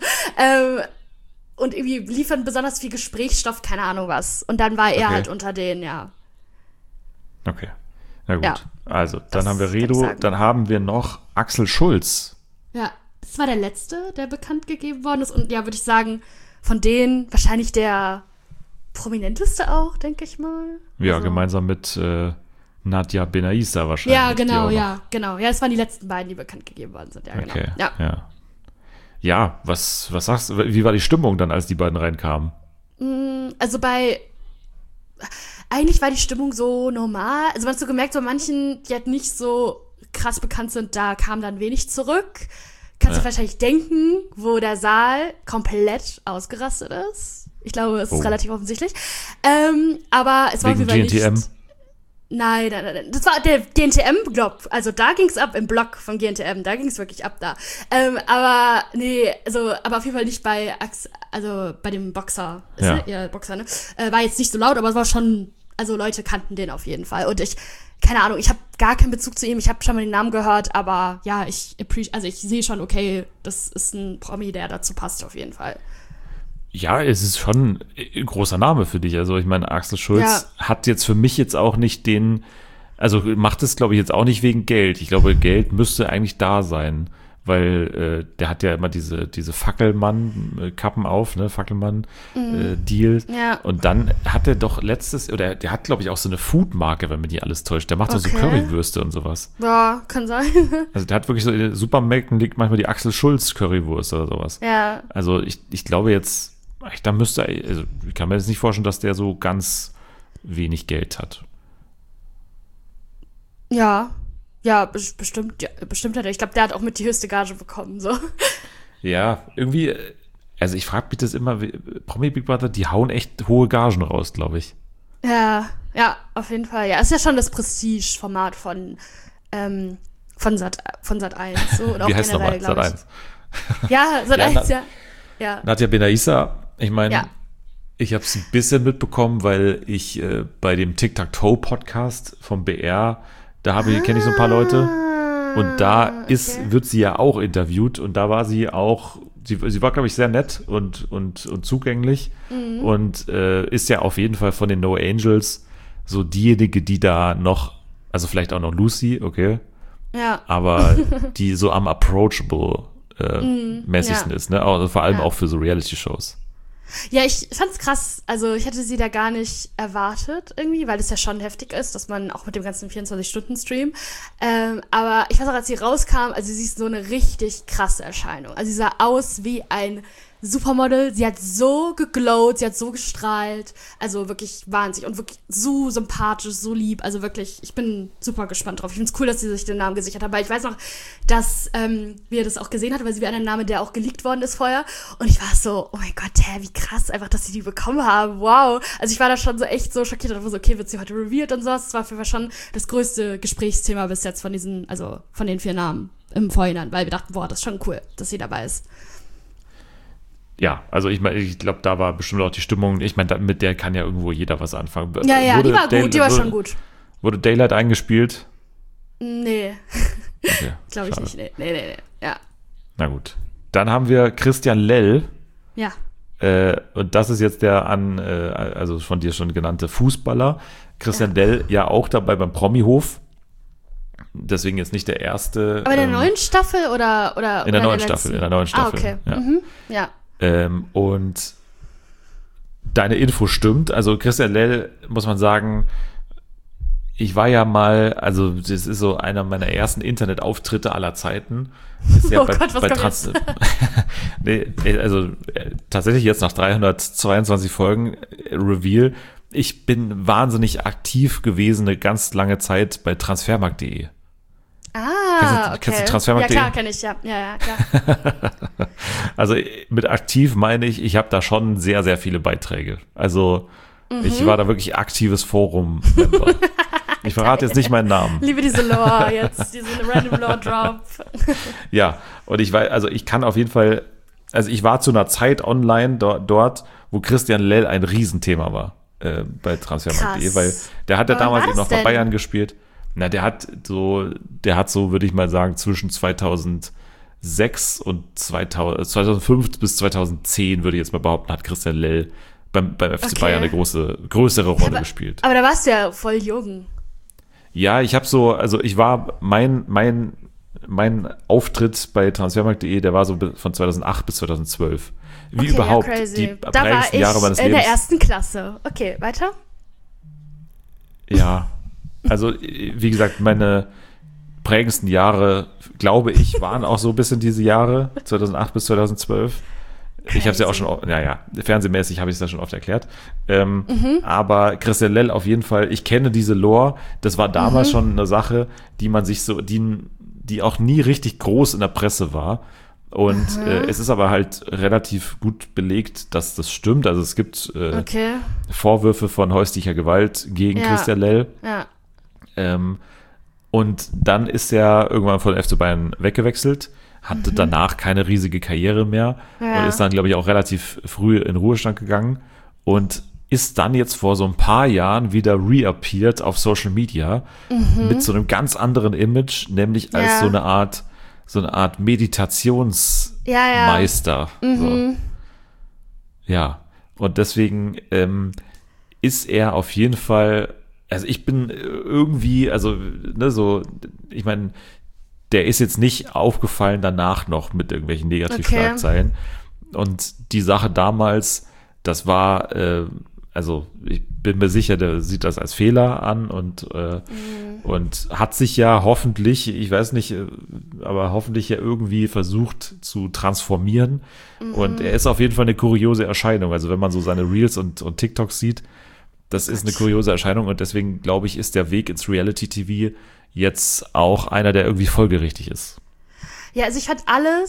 Und irgendwie liefern besonders viel Gesprächsstoff, keine Ahnung was. Und dann war er Okay. halt unter denen, ja. Okay, na gut. Ja, Also, dann das haben wir kann ich Redo, sagen. dann haben wir noch Axel Schulz. Ja, das war der letzte, der bekannt gegeben worden ist. Und ja, würde ich sagen, von denen wahrscheinlich der prominenteste auch, denke ich mal. Ja, Also- gemeinsam mit Nadja Benaissa wahrscheinlich. Ja, die genau, auch noch- ja, genau. Ja, das waren die letzten beiden, die bekannt gegeben worden sind. Ja, genau. Okay, Ja. ja. Ja, was sagst du, wie war die Stimmung dann, als die beiden reinkamen? Also eigentlich war die Stimmung so normal. Also man hat so gemerkt, so manchen, die halt nicht so krass bekannt sind, da kam dann wenig zurück. Kannst du wahrscheinlich denken, wo der Saal komplett ausgerastet ist. Ich glaube, es ist relativ offensichtlich. Aber es war auf Wegen jeden Fall GNTM? nicht... Nein. Das war der GNTM-Block. Also da ging's ab im Block von GNTM. Da ging's wirklich ab da. Aber nee, aber auf jeden Fall nicht bei bei dem Boxer. Ja. Ja, Boxer, ne? War jetzt nicht so laut, aber es war schon, also Leute kannten den auf jeden Fall. Und keine Ahnung, ich habe gar keinen Bezug zu ihm. Ich habe schon mal den Namen gehört, aber ja, ich sehe schon, okay, das ist ein Promi, der dazu passt auf jeden Fall. Ja, es ist schon ein großer Name für dich. Also ich meine, Axel Schulz Ja. hat jetzt für mich jetzt auch nicht also macht es, glaube ich, jetzt auch nicht wegen Geld. Ich glaube, Geld müsste eigentlich da sein, weil der hat ja immer diese Fackelmann-Kappen auf, ne, Fackelmann-Deal. Ja. Und dann hat er doch der hat, glaube ich, auch so eine Food-Marke, wenn mich nicht alles täuscht. Der macht doch so Okay. Currywürste und sowas. Ja, kann sein. Also der hat wirklich so in den Supermärkten liegt manchmal die Axel Schulz Currywurst oder sowas. Ja. Also ich glaube jetzt, da müsste, also ich kann mir jetzt nicht vorstellen, dass der so ganz wenig Geld hat. Ja, bestimmt hat er. Ich glaube, der hat auch mit die höchste Gage bekommen, so. Ja, irgendwie, also ich frage mich das immer, Promi Big Brother, die hauen echt hohe Gagen raus, glaube ich. Ja, auf jeden Fall. Ja, ist ja schon das Prestige-Format von Sat.1. So, und auch Wie heißt generell, nochmal? glaub ich. Sat.1. Ja, Sat.1, Ja, ja. Nadja Benaissa, ich meine, Ja. ich habe es ein bisschen mitbekommen, weil ich bei dem Tic-Tac-Toe-Podcast vom BR, kenne ich so ein paar Leute. Und da wird sie ja auch interviewt und da war sie auch, sie war, glaube ich, sehr nett und zugänglich und ist ja auf jeden Fall von den No Angels so diejenige, die da noch, also vielleicht auch noch Lucy, okay, Ja, aber die so am approachable mäßigsten ja. ist, ne? Also vor allem Ja. auch für so Reality-Shows. ja, ich fand's krass. Also ich hätte sie da gar nicht erwartet irgendwie, weil es ja schon heftig ist, dass man auch mit dem ganzen 24-Stunden-Stream. Aber ich weiß auch, als sie rauskam, also sie ist so eine richtig krasse Erscheinung. Also sie sah aus wie ein Supermodel. Sie hat so geglowt, sie hat so gestrahlt. Also wirklich wahnsinnig und wirklich so sympathisch, so lieb. Also wirklich, ich bin super gespannt drauf. Ich find's cool, dass sie sich den Namen gesichert hat. Weil ich weiß noch, dass wir das auch gesehen hat, weil sie war ein Name, der auch geleakt worden ist vorher. Und ich war so, oh mein Gott, wie krass einfach, dass sie die bekommen haben. Wow. Also ich war da schon so echt so schockiert. Und war so, okay, wird sie heute revealed und sowas. Das war für mich schon das größte Gesprächsthema bis jetzt von den 4 Namen. im Vorhinein, weil wir dachten, boah, das ist schon cool, dass sie dabei ist. Ja, also ich glaube, da war bestimmt auch die Stimmung, ich meine, mit der kann ja irgendwo jeder was anfangen. Ja, die war gut, die war schon gut. Wurde Daylight eingespielt? Nee. Okay, glaube ich nicht, nee, ja. Na gut. Dann haben wir Christian Lell. Ja. Und das ist jetzt der also von dir schon genannte Fußballer. Christian Lell ja auch dabei beim Promi-Hof. Deswegen jetzt nicht der erste. Aber in der neuen Staffel oder in der neuen Staffel. Ah, okay. Ja. Ja. Und deine Info stimmt. Also Christian Lell, muss man sagen, ich war ja mal, also das ist so einer meiner ersten Internetauftritte aller Zeiten. Ist ja nee, also tatsächlich jetzt nach 322 Folgen Reveal. Ich bin wahnsinnig aktiv gewesen eine ganz lange Zeit bei transfermarkt.de. Ah, Kennst du transfermarkt.de? Ja, klar, kenne ich, ja, klar. Also mit aktiv meine ich habe da schon sehr, sehr viele Beiträge. Also ich war da wirklich aktives Forum-Member. Ich verrate jetzt nicht meinen Namen. Liebe diese Lore jetzt, diesen Random Lore Drop. Ja, und ich weiß, also ich kann auf jeden Fall, also ich war zu einer Zeit online dort, wo Christian Lell ein Riesenthema war bei transfermarkt.de, weil der hat ja damals eben noch bei Bayern gespielt. Na, der hat so, würde ich mal sagen, zwischen 2006 und 2005 bis 2010, würde ich jetzt mal behaupten, hat Christian Lell beim FC Bayern eine größere Rolle gespielt. Aber da warst du ja voll jung. Ja, ich habe so, also ich war, mein Auftritt bei transfermarkt.de, der war so von 2008 bis 2012. Wie überhaupt die prägendsten Jahre meines Lebens. In der ersten Klasse. Okay, weiter? Ja, also wie gesagt, meine prägendsten Jahre, glaube ich, waren auch so ein bisschen diese Jahre, 2008 bis 2012. Crazy. Ich habe es ja auch schon, fernsehmäßig habe ich es ja schon oft erklärt. Aber Christian Lell auf jeden Fall, ich kenne diese Lore, das war damals schon eine Sache, die man sich so, die auch nie richtig groß in der Presse war. Und es ist aber halt relativ gut belegt, dass das stimmt. Also es gibt Vorwürfe von häuslicher Gewalt gegen Christian Lell. Ja. Und dann ist er irgendwann von FC Bayern weggewechselt, hatte danach keine riesige Karriere mehr und ist dann, glaube ich, auch relativ früh in Ruhestand gegangen und ist dann jetzt vor so ein paar Jahren wieder reappeared auf Social Media mit so einem ganz anderen Image, nämlich als so eine Art Meditationsmeister. So. Ja, und deswegen ist er auf jeden Fall, also ich bin irgendwie, also ne, so, ich meine, der ist jetzt nicht aufgefallen danach noch mit irgendwelchen Negativschlagzeilen. Und die Sache damals, das war, also ich bin mir sicher, der sieht das als Fehler an und hat sich ja hoffentlich, ich weiß nicht, aber hoffentlich ja irgendwie versucht zu transformieren. Und er ist auf jeden Fall eine kuriose Erscheinung. Also wenn man so seine Reels und TikToks sieht, das ist eine kuriose Erscheinung und deswegen, glaube ich, ist der Weg ins Reality-TV jetzt auch einer, der irgendwie folgerichtig ist. Ja, also ich fand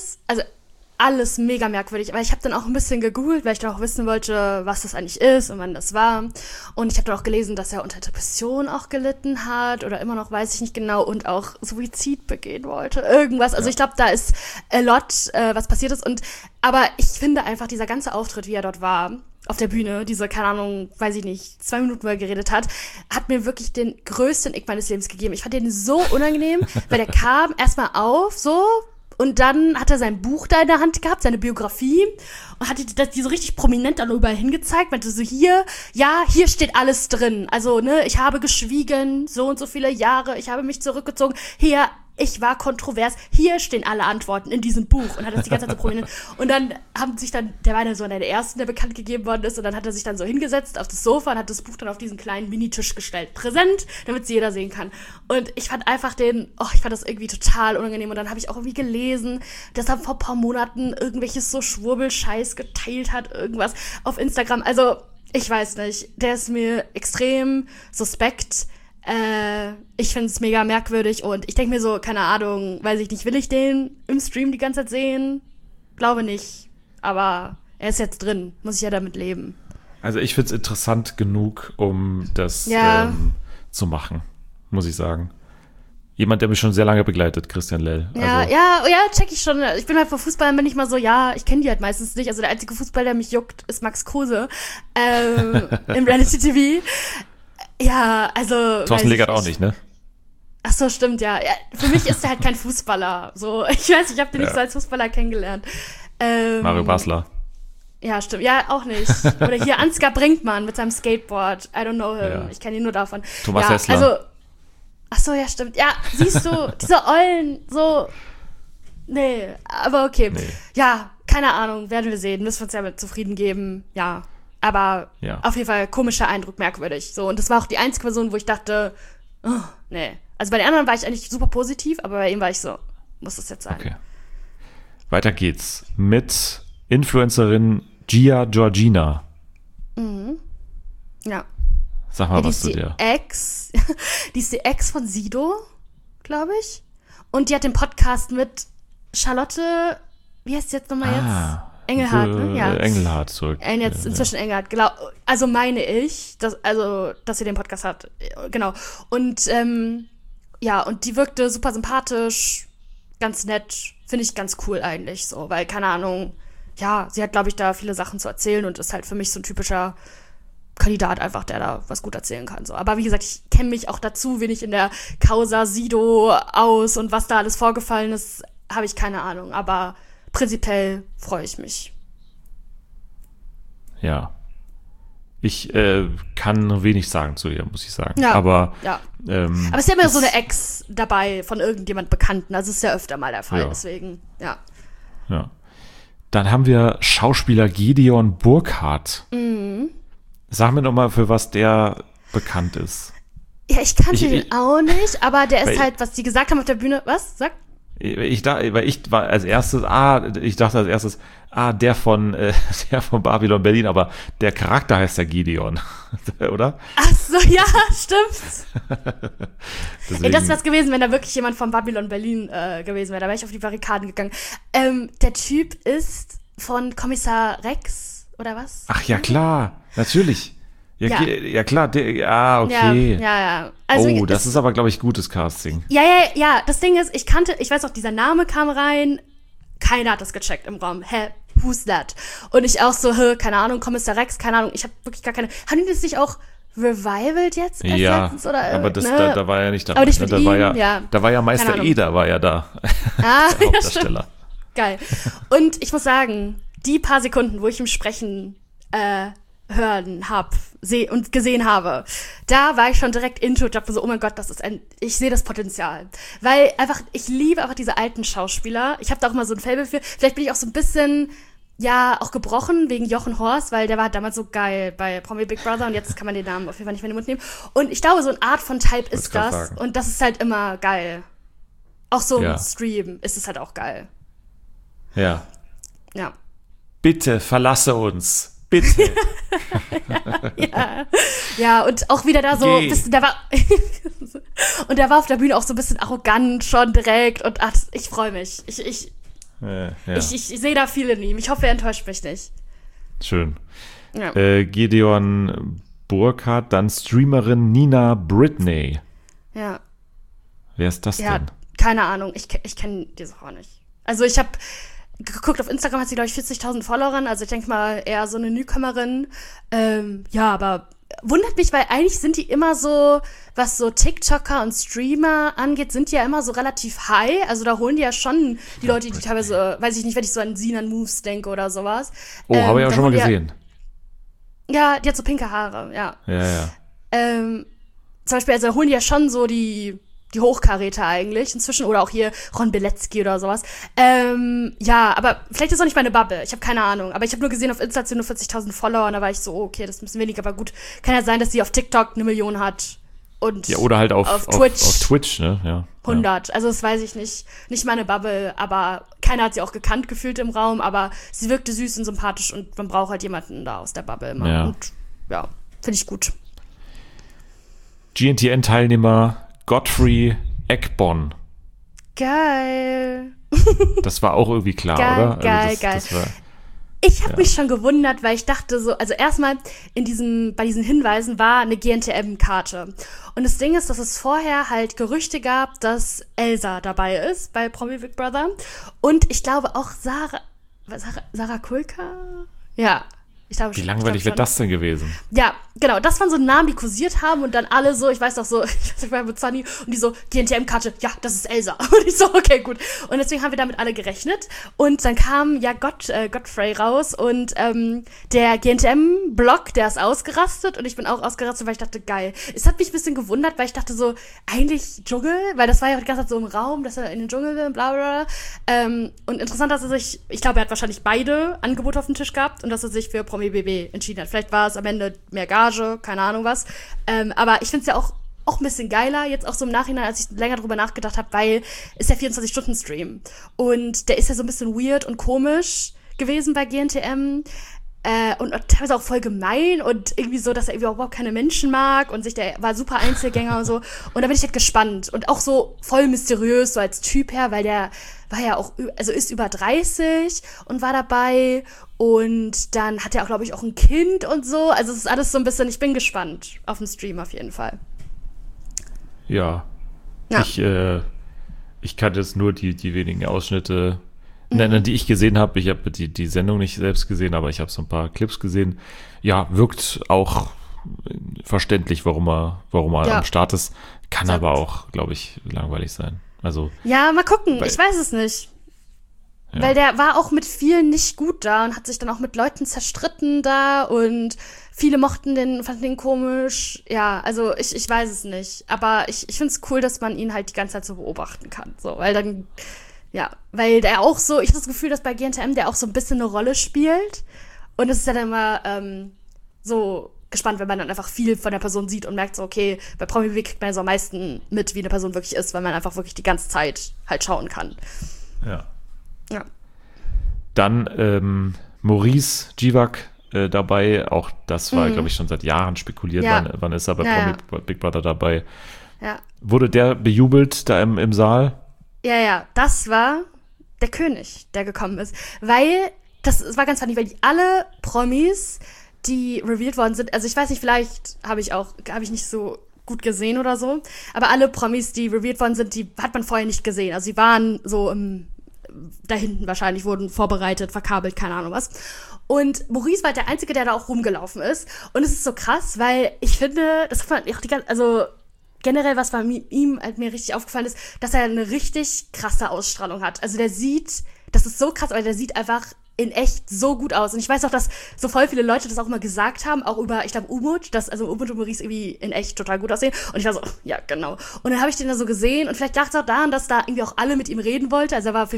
alles mega merkwürdig, aber ich habe dann auch ein bisschen gegoogelt, weil ich dann auch wissen wollte, was das eigentlich ist und wann das war. Und ich habe dann auch gelesen, dass er unter Depression auch gelitten hat oder immer noch, weiß ich nicht genau, und auch Suizid begehen wollte, irgendwas. Also ich glaube, da ist a lot, was passiert ist. Aber ich finde einfach, dieser ganze Auftritt, wie er dort war, auf der Bühne, diese, keine Ahnung, weiß ich nicht, 2 Minuten, wo er geredet hat mir wirklich den größten Ick meines Lebens gegeben. Ich fand den so unangenehm, weil der kam erstmal auf, so, und dann hat er sein Buch da in der Hand gehabt, seine Biografie, und hat die so richtig prominent dann überall hingezeigt, meinte so, hier steht alles drin. Also, ne, ich habe geschwiegen, so und so viele Jahre, ich habe mich zurückgezogen, hier, ich war kontrovers, hier stehen alle Antworten in diesem Buch, und hat das die ganze Zeit so prominent. Und dann der war dann so einer der ersten, der bekannt gegeben worden ist, und dann hat er sich dann so hingesetzt auf das Sofa und hat das Buch dann auf diesen kleinen Minitisch gestellt, präsent, damit es jeder sehen kann. Und ich fand einfach ich fand das irgendwie total unangenehm. Und dann habe ich auch irgendwie gelesen, dass er vor ein paar Monaten irgendwelches so Schwurbelscheiß geteilt hat, irgendwas auf Instagram. Also, ich weiß nicht, der ist mir extrem suspekt. Ich finde es mega merkwürdig und ich denke mir so, keine Ahnung, weiß ich nicht, will ich den im Stream die ganze Zeit sehen? Glaube nicht, aber er ist jetzt drin, muss ich ja damit leben. Also ich finde es interessant genug, um das zu machen, muss ich sagen. Jemand, der mich schon sehr lange begleitet, Christian Lell. Ja, check ich schon. Ich bin halt vor Fußballern, bin ich mal so, ja, ich kenne die halt meistens nicht. Also der einzige Fußball, der mich juckt, ist Max Kruse im Reality-TV. Ja, also Thorsten Legert auch nicht, ne? Ach so, stimmt, ja. Für mich ist er halt kein Fußballer. So, ich weiß, ich habe den nicht so als Fußballer kennengelernt. Mario Basler. Ja, stimmt. Ja, auch nicht. Oder hier Ansgar Brinkmann mit seinem Skateboard. I don't know him. Ja. Ich kenne ihn nur davon. Thomas Hessler. Also, ach so, ja, stimmt. Ja, siehst du, diese Eulen, so, nee, aber okay. Nee. Ja, keine Ahnung, werden wir sehen. Müssen wir uns ja mit zufrieden geben. Ja, aber auf jeden Fall komischer Eindruck, merkwürdig. So, und das war auch die einzige Person, wo ich dachte, oh, nee. Also bei den anderen war ich eigentlich super positiv, aber bei ihm war ich so, muss das jetzt sein. Okay. Weiter geht's mit Influencerin Gia Georgina. Ja. Sag mal was zu die dir. Die ist die Ex von Sido, glaube ich. Und die hat den Podcast mit Charlotte, wie heißt sie jetzt nochmal jetzt? Engelhardt, ne? Ja. Engelhardt zurück. Jetzt inzwischen Engelhardt, genau. Also meine ich, dass sie den Podcast hat. Genau. Und und die wirkte super sympathisch, ganz nett. Finde ich ganz cool eigentlich so, weil, keine Ahnung, ja, sie hat, glaube ich, da viele Sachen zu erzählen und ist halt für mich so ein typischer Kandidat einfach, der da was gut erzählen kann. So. Aber wie gesagt, ich kenne mich auch dazu wenig in der Causa Sido aus und was da alles vorgefallen ist, habe ich keine Ahnung. Aber prinzipiell freue ich mich. Ja. Ich kann wenig sagen zu ihr, muss ich sagen. Ja, aber aber es ist ja immer so eine Ex dabei von irgendjemand Bekannten. Also es ist ja öfter mal der Fall, deswegen, ja. Ja. Dann haben wir Schauspieler Gideon Burkhardt. Sag mir noch mal, für was der bekannt ist. Ja, ich kannte ihn auch nicht, aber der ist halt, was die gesagt haben auf der Bühne, was? Sag? Ich dachte als erstes, der von Babylon Berlin, aber der Charakter heißt ja Gideon, oder? Ach so, ja, stimmt. Das wäre es gewesen, wenn da wirklich jemand von Babylon Berlin gewesen wäre. Da wäre ich auf die Barrikaden gegangen. Der Typ ist von Kommissar Rex, oder was? Ach ja, klar, natürlich. Ja, klar, okay. Ja. Also, das ist aber, glaube ich, gutes Casting. Ja, das Ding ist, ich weiß auch, dieser Name kam rein, keiner hat das gecheckt im Raum. Hä, who's that? Und ich auch so, keine Ahnung, Kommissar Rex, keine Ahnung, ich habe wirklich gar keine, haben die das nicht auch revivaled jetzt erst letztens? Oder, aber da war er nicht dabei. Aber nicht mit ihm, da war ja Meister Eder, war ja da. Der Hauptdarsteller. Geil. Und ich muss sagen, die paar Sekunden, wo ich ihm sprechen hören und gesehen habe, da war ich schon direkt into und dachte so, oh mein Gott, ich sehe das Potenzial. Weil ich liebe einfach diese alten Schauspieler. Ich habe da auch mal so ein Faible für. Vielleicht bin ich auch so ein bisschen, auch gebrochen wegen Jochen Horst, weil der war damals so geil bei Promi Big Brother und jetzt kann man den Namen auf jeden Fall nicht mehr in den Mund nehmen. Und ich glaube, so eine Art von Type ist das und das ist halt immer geil. Auch so im Stream ist es halt auch geil. Ja. Ja. Bitte verlasse uns. Bitte. Ja, und auch wieder da so ein bisschen, der war auf der Bühne auch so ein bisschen arrogant schon direkt und ich freue mich. Ich sehe da viel in ihm. Ich hoffe, er enttäuscht mich nicht. Schön. Ja. Gideon Burkhardt, dann Streamerin Nina Britney. Ja. Wer ist das denn? Keine Ahnung. Ich kenne die Sache auch nicht. Also ich habe geguckt, auf Instagram hat sie, glaube ich, 40.000 Followerinnen, also ich denke mal eher so eine Newcomerin. Aber wundert mich, weil eigentlich sind die immer so, was so TikToker und Streamer angeht, sind die ja immer so relativ high. Also da holen die ja schon die Leute, die teilweise, weiß ich nicht, wenn ich so an Sinan Moves denke oder sowas. Oh, habe ich auch schon mal gesehen. Ja, die hat so pinke Haare, ja. Ja. Zum Beispiel, also da holen die ja schon so die Hochkaräter eigentlich inzwischen oder auch hier Ron Bilecki oder sowas. Aber vielleicht ist auch nicht meine Bubble. Ich habe keine Ahnung. Aber ich habe nur gesehen, auf Insta hat sie nur 40.000 Follower und da war ich so, okay, das müssen wenig, aber gut. Kann ja sein, dass sie auf TikTok 1 Million hat und oder halt auf Twitch, ne? Ja. 100. Also das weiß ich nicht. Nicht meine Bubble, aber keiner hat sie auch gekannt gefühlt im Raum, aber sie wirkte süß und sympathisch und man braucht halt jemanden da aus der Bubble immer. Ja. Und finde ich gut. GNTN-Teilnehmer Godfrey Ekbon. Geil. Das war auch irgendwie klar, oder? Geil. Ich habe mich schon gewundert, weil ich dachte so, also erstmal bei diesen Hinweisen war eine GNTM-Karte. Und das Ding ist, dass es vorher halt Gerüchte gab, dass Elsa dabei ist bei Promi Big Brother. Und ich glaube auch Sarah Kulka? Ja. Wie langweilig wäre das denn gewesen? Ja, genau. Das waren so Namen, die kursiert haben und dann alle so, ich weiß noch so, ich war mit Sunny und die so, GNTM-Karte, ja, das ist Elsa. Und ich so, okay, gut. Und deswegen haben wir damit alle gerechnet. Und dann kam ja Godfrey raus und der GNTM-Blog, der ist ausgerastet und ich bin auch ausgerastet, weil ich dachte, geil. Es hat mich ein bisschen gewundert, weil ich dachte so, eigentlich Dschungel, weil das war ja die ganze Zeit so im Raum, dass er in den Dschungel will, bla bla bla. Und interessant, dass er sich, ich glaube, er hat wahrscheinlich beide Angebote auf dem Tisch gehabt und dass er sich für Promi BB entschieden hat. Vielleicht war es am Ende mehr Gage, keine Ahnung was. Aber ich finde es ja auch ein bisschen geiler, jetzt auch so im Nachhinein, als ich länger drüber nachgedacht habe, weil es ja 24-Stunden-Stream. Und der ist ja so ein bisschen weird und komisch gewesen bei GNTM. Und teilweise auch voll gemein und irgendwie so, dass er irgendwie auch überhaupt keine Menschen mag und der war super Einzelgänger und so. Und da bin ich halt gespannt. Und auch so voll mysteriös, so als Typ her, weil der war ja auch, also ist über 30 und war dabei. Und dann hat er auch, glaube ich, auch ein Kind und so. Also es ist alles so ein bisschen, ich bin gespannt auf den Stream auf jeden Fall. Ja. Ich kann jetzt nur die wenigen Ausschnitte nennen, die ich gesehen habe. Ich habe die Sendung nicht selbst gesehen, aber ich habe so ein paar Clips gesehen. Ja, wirkt auch verständlich, warum er am Start ist. Kann aber auch, glaube ich, langweilig sein. Also ja, mal gucken. Ich weiß es nicht. Ja. Weil der war auch mit vielen nicht gut da und hat sich dann auch mit Leuten zerstritten da und viele fanden den komisch. Ja, also ich weiß es nicht. Aber ich finde es cool, dass man ihn halt die ganze Zeit so beobachten kann. So, weil dann, ja, weil der auch so, ich habe das Gefühl, dass bei GNTM der auch so ein bisschen eine Rolle spielt. Und es ist ja dann immer so gespannt, wenn man dann einfach viel von der Person sieht und merkt so, okay, bei Promi BB kriegt man ja so am meisten mit, wie eine Person wirklich ist, weil man einfach wirklich die ganze Zeit halt schauen kann. Ja. Ja. Dann Maurice Givak dabei, auch das war, glaube ich, schon seit Jahren spekuliert, wann ist er bei Promi Big Brother dabei. Ja. Wurde der bejubelt da im Saal? Ja, das war der König, der gekommen ist. Weil, das war ganz funny, weil alle Promis, die revealed worden sind, also ich weiß nicht, vielleicht habe ich nicht so gut gesehen oder so, aber alle Promis, die revealed worden sind, die hat man vorher nicht gesehen. Also sie waren so da hinten wahrscheinlich, wurden vorbereitet, verkabelt, keine Ahnung was. Und Maurice war halt der Einzige, der da auch rumgelaufen ist. Und es ist so krass, weil ich finde, das hat man auch also generell, was bei ihm halt mir richtig aufgefallen ist, dass er eine richtig krasse Ausstrahlung hat. Also das ist so krass, aber der sieht einfach in echt so gut aus. Und ich weiß auch, dass so voll viele Leute das auch immer gesagt haben, auch über, ich glaube, Umut und Maurice irgendwie in echt total gut aussehen. Und ich war so, ja, genau. Und dann habe ich den da so gesehen und vielleicht lag es auch daran, dass da irgendwie auch alle mit ihm reden wollten. Also er war auf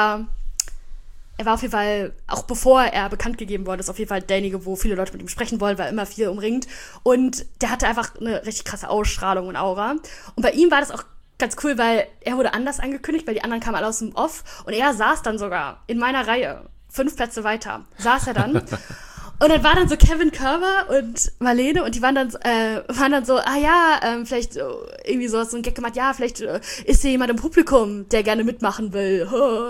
jeden Fall, auch bevor er bekannt gegeben wurde, ist auf jeden Fall derjenige, wo viele Leute mit ihm sprechen wollen, war immer viel umringt. Und der hatte einfach eine richtig krasse Ausstrahlung und Aura. Und bei ihm war das auch ganz cool, weil er wurde anders angekündigt, weil die anderen kamen alle aus dem Off. Und er saß dann sogar in meiner Reihe, 5 Plätze weiter, saß er dann. Und dann war dann so Kevin Körber und Marlene und die waren dann so, vielleicht irgendwie so ein Gag gemacht, ja, vielleicht ist hier jemand im Publikum, der gerne mitmachen will.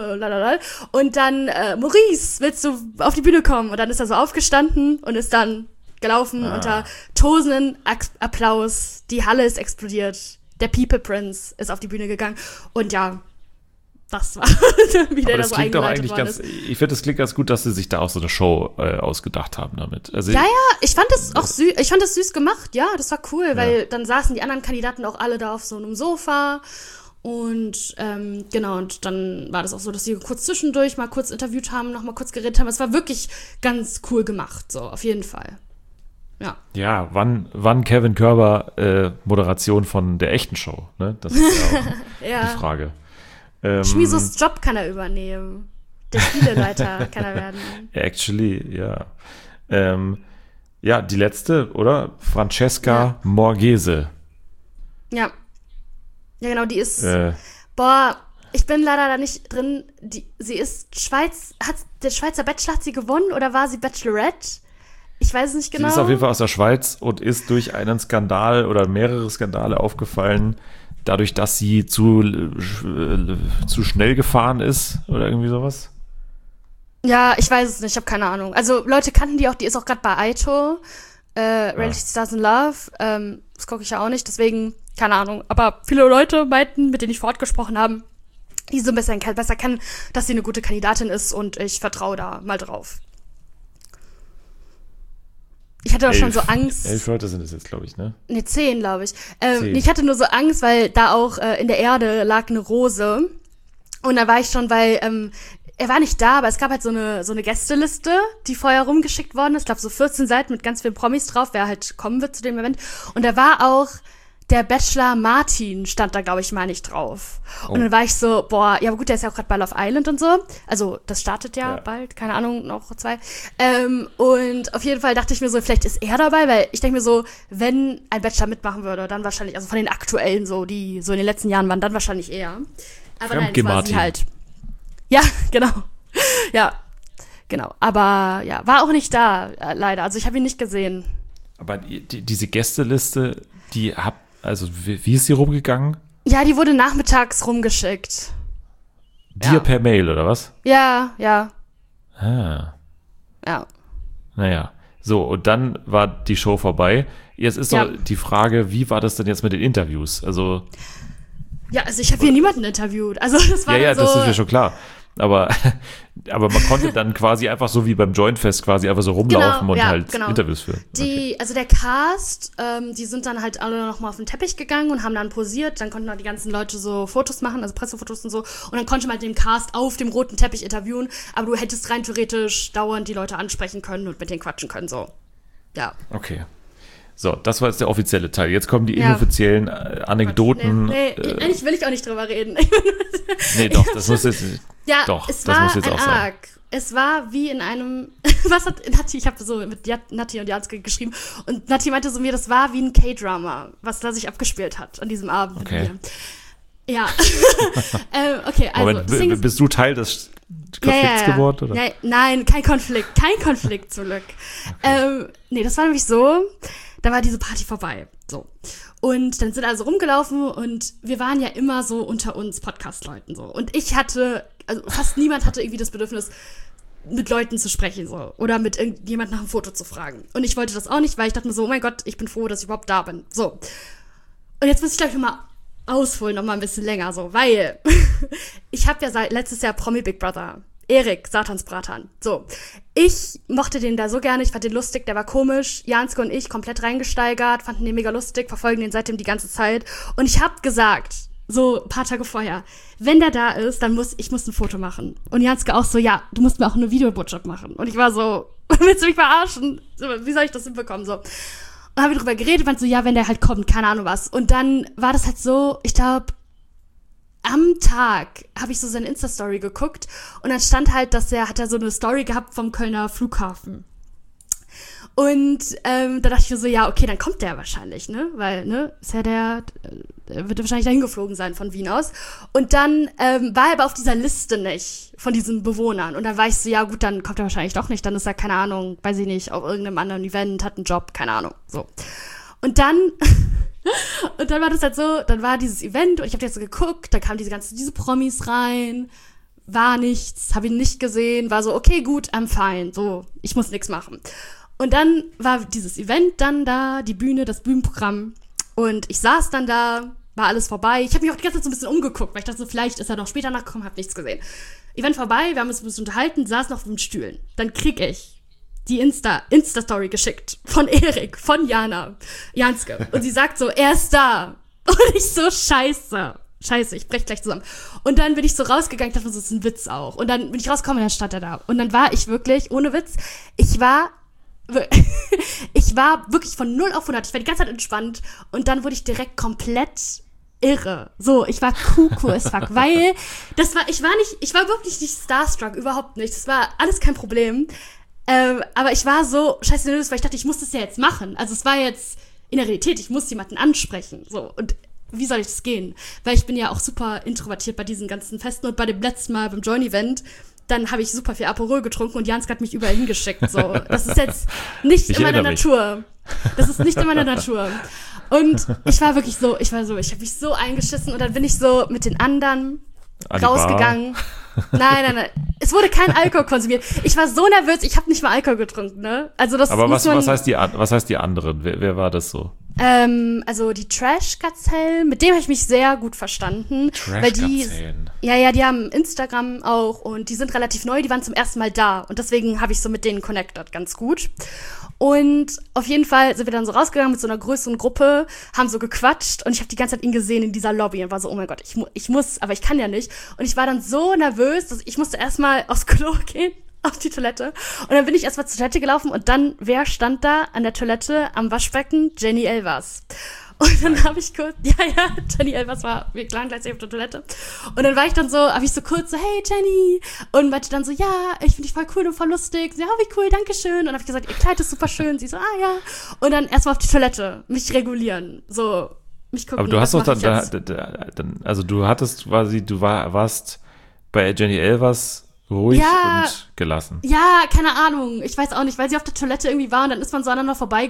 Und dann, Maurice, willst du auf die Bühne kommen? Und dann ist er so aufgestanden und ist dann gelaufen unter tosenden Applaus. Die Halle ist explodiert. Der People Prince ist auf die Bühne gegangen. Und ja, das war, wie der da so eingeleitet worden ist. Ich finde, das klingt ganz gut, dass sie sich da auch so eine Show ausgedacht haben damit. Also ich fand das auch süß. Ich fand das süß gemacht. Ja, das war cool, weil dann saßen die anderen Kandidaten auch alle da auf so einem Sofa. Und genau, und dann war das auch so, dass sie kurz zwischendurch mal kurz interviewt haben, noch mal kurz geredet haben. Es war wirklich ganz cool gemacht, so auf jeden Fall. Ja. Ja, wann Kevin Körber Moderation von der echten Show, ne? Das ist ja auch die Frage. Schmisos Job kann er übernehmen. Der Spieleleiter kann er werden. Actually, ja. Die letzte, oder? Francesca Morghese. Ja. Ja, genau, die ist. Ich bin leider da nicht drin. Sie ist der Schweizer Bachelor, hat sie gewonnen oder war sie Bachelorette? Ich weiß es nicht genau. Sie ist auf jeden Fall aus der Schweiz und ist durch einen Skandal oder mehrere Skandale aufgefallen, dadurch, dass sie zu schnell gefahren ist oder irgendwie sowas. Ja, ich weiß es nicht, ich habe keine Ahnung. Also Leute kannten die auch, die ist auch gerade bei Aito, Reality Stars in Love, das gucke ich ja auch nicht, deswegen, keine Ahnung. Aber viele Leute meinten, mit denen ich fortgesprochen habe, die so ein bisschen besser kennen, dass sie eine gute Kandidatin ist und ich vertraue da mal drauf. Ich hatte auch schon so Angst. 11 Leute sind es jetzt, glaube ich, ne? Ne, 10, glaube ich. 10. Ich hatte nur so Angst, weil da auch in der Erde lag eine Rose. Und da war ich schon, weil er war nicht da, aber es gab halt so eine Gästeliste, die vorher rumgeschickt worden ist. Ich glaube, so 14 Seiten mit ganz vielen Promis drauf, wer halt kommen wird zu dem Event. Und da war auch der Bachelor Martin, stand da, glaube ich, mal nicht drauf. Oh. Und dann war ich so, boah, ja, aber gut, der ist ja auch gerade bei Love Island und so. Also, das startet ja bald, keine Ahnung, noch 2. Und auf jeden Fall dachte ich mir so, vielleicht ist er dabei, weil ich denke mir so, wenn ein Bachelor mitmachen würde, dann wahrscheinlich, also von den aktuellen so, die so in den letzten Jahren waren, dann wahrscheinlich er. Aber nein, es war sie halt. Ja, genau. Ja, genau. Aber ja, war auch nicht da, leider. Also ich habe ihn nicht gesehen. Aber diese Gästeliste, also wie ist die rumgegangen? Ja, die wurde nachmittags rumgeschickt. Dir per Mail, oder was? Ja. Ah. Ja. Naja. So, und dann war die Show vorbei. Jetzt ist doch die Frage, wie war das denn jetzt mit den Interviews? Also ich habe hier niemanden interviewt. Also das war ja, so, das ist mir schon klar. Aber man konnte dann quasi einfach so wie beim Joint-Fest quasi einfach so rumlaufen und Interviews führen. Also der Cast, die sind dann halt alle nochmal auf den Teppich gegangen und haben dann posiert. Dann konnten halt die ganzen Leute so Fotos machen, also Pressefotos und so. Und dann konnte man halt den Cast auf dem roten Teppich interviewen. Aber du hättest rein theoretisch dauernd die Leute ansprechen können und mit denen quatschen können, so. Ja. Okay. So, das war jetzt der offizielle Teil. Jetzt kommen die inoffiziellen Anekdoten. Nee, eigentlich will ich auch nicht drüber reden. Nee, doch, das muss jetzt. Ja, doch, es das war muss jetzt ein auch sein. Arc. Es war wie in einem. Was hat Nati? Ich habe so mit Nati und Janske geschrieben. Und Nati meinte so mir, das war wie ein K-Drama, was da sich abgespielt hat an diesem Abend. Okay. Ja. Okay, also. Moment, bist du Teil des Konflikts geworden? Oder? Ja, nein, kein Konflikt zum Glück. Okay. Nee, das war nämlich so. Da war diese Party vorbei. So. Und dann sind also rumgelaufen und wir waren ja immer so unter uns Podcast-Leuten so. Und fast niemand hatte irgendwie das Bedürfnis, mit Leuten zu sprechen so. Oder mit irgendjemand nach einem Foto zu fragen. Und ich wollte das auch nicht, weil ich dachte mir so, oh mein Gott, ich bin froh, dass ich überhaupt da bin. So. Und jetzt muss ich gleich nochmal ausholen, nochmal ein bisschen länger so. Weil ich habe ja seit letztes Jahr Promi Big Brother. Erik, Satansbratan. So. Ich mochte den da so gerne, ich fand den lustig, der war komisch. Janske und ich komplett reingesteigert, fanden den mega lustig, verfolgen den seitdem die ganze Zeit. Und ich hab gesagt, so ein paar Tage vorher, wenn der da ist, dann muss ich ein Foto machen. Und Janske auch so, ja, du musst mir auch eine Videobotschaft machen. Und ich war so, willst du mich verarschen? Wie soll ich das hinbekommen? So. Und dann haben wir drüber geredet, fand so, ja, wenn der halt kommt, keine Ahnung was. Und dann war das halt so, ich glaube, am Tag habe ich so seine Insta-Story geguckt und dann stand halt, hat er so eine Story gehabt vom Kölner Flughafen. Und da dachte ich mir so, ja, okay, dann kommt der wahrscheinlich, ne? Weil, ne, ist ja der wird wahrscheinlich dahin geflogen sein von Wien aus. Und dann war er aber auf dieser Liste nicht von diesen Bewohnern. Und dann war ich so, ja gut, dann kommt er wahrscheinlich doch nicht. Dann ist er, keine Ahnung, weiß ich nicht, auf irgendeinem anderen Event, hat einen Job, keine Ahnung, so. Und dann war das halt so, dann war dieses Event und ich habe jetzt so geguckt, da kamen diese Promis rein, war nichts, habe ihn nicht gesehen, war so, okay, gut, I'm fine, so, ich muss nichts machen. Und dann war dieses Event dann da, die Bühne, das Bühnenprogramm und ich saß dann da, war alles vorbei. Ich habe mich auch die ganze Zeit so ein bisschen umgeguckt, weil ich dachte so, vielleicht ist er noch später nachgekommen, habe nichts gesehen. Event vorbei, wir haben uns ein bisschen unterhalten, saßen auf den Stühlen. Dann krieg ich die Insta-Story geschickt von Erik, von Janske. Und sie sagt so, er ist da. Und ich so, scheiße, ich brech gleich zusammen. Und dann bin ich so rausgegangen, dachte, das ist ein Witz auch. Und dann bin ich rausgekommen und dann stand er da. Und dann war ich wirklich, ohne Witz, ich war wirklich von 0 auf 100. Ich war die ganze Zeit entspannt. Und dann wurde ich direkt komplett irre. So, ich war cool as fuck, weil ich war wirklich nicht starstruck, überhaupt nicht. Das war alles kein Problem. Aber ich war so scheiße nervös, weil ich dachte, ich muss das ja jetzt machen. Also es war jetzt in der Realität, ich muss jemanden ansprechen. So, und wie soll ich das gehen? Weil ich bin ja auch super introvertiert bei diesen ganzen Festen und bei dem letzten Mal beim Join-Event, dann habe ich super viel Aperol getrunken und Janske hat mich überall hingeschickt. So, das ist jetzt nicht in meiner Natur. Das ist nicht in meiner Natur. Und ich war wirklich so, ich habe mich so eingeschissen und dann bin ich so mit den anderen rausgegangen. Nein. Es wurde kein Alkohol konsumiert. Ich war so nervös, ich habe nicht mal Alkohol getrunken, ne? Also das Aber muss was heißt die anderen? Wer war das so? Also die Trash-Gazellen, mit dem habe ich mich sehr gut verstanden. Trash-Gazellen. Ja, die haben Instagram auch und die sind relativ neu, die waren zum ersten Mal da und deswegen habe ich so mit denen connected, ganz gut. Und auf jeden Fall sind wir dann so rausgegangen mit so einer größeren Gruppe, haben so gequatscht und ich habe die ganze Zeit ihn gesehen in dieser Lobby und war so, oh mein Gott, ich muss, aber ich kann ja nicht. Und ich war dann so nervös, dass ich musste erstmal aufs Klo gehen, auf die Toilette. Und dann bin ich erstmal zur Toilette gelaufen und dann, wer stand da an der Toilette am Waschbecken? Jenny Elvers. Und dann habe ich kurz, Jenny Elvers wir waren gleichzeitig auf der Toilette. Und dann war ich dann so, habe ich so kurz so, hey Jenny. Und meinte dann so, ja, ich finde dich voll cool und voll lustig. So, ja, wie cool, danke schön. Und dann habe ich gesagt, ihr Kleid ist super schön. Sie so, ja. Und dann erstmal auf die Toilette, mich regulieren. So, mich gucken. Aber du hast doch dann, also du hattest quasi, warst bei Jenny Elvers ruhig und gelassen. Ja, keine Ahnung. Ich weiß auch nicht, weil sie auf der Toilette irgendwie war und dann ist man so aneinander vorbei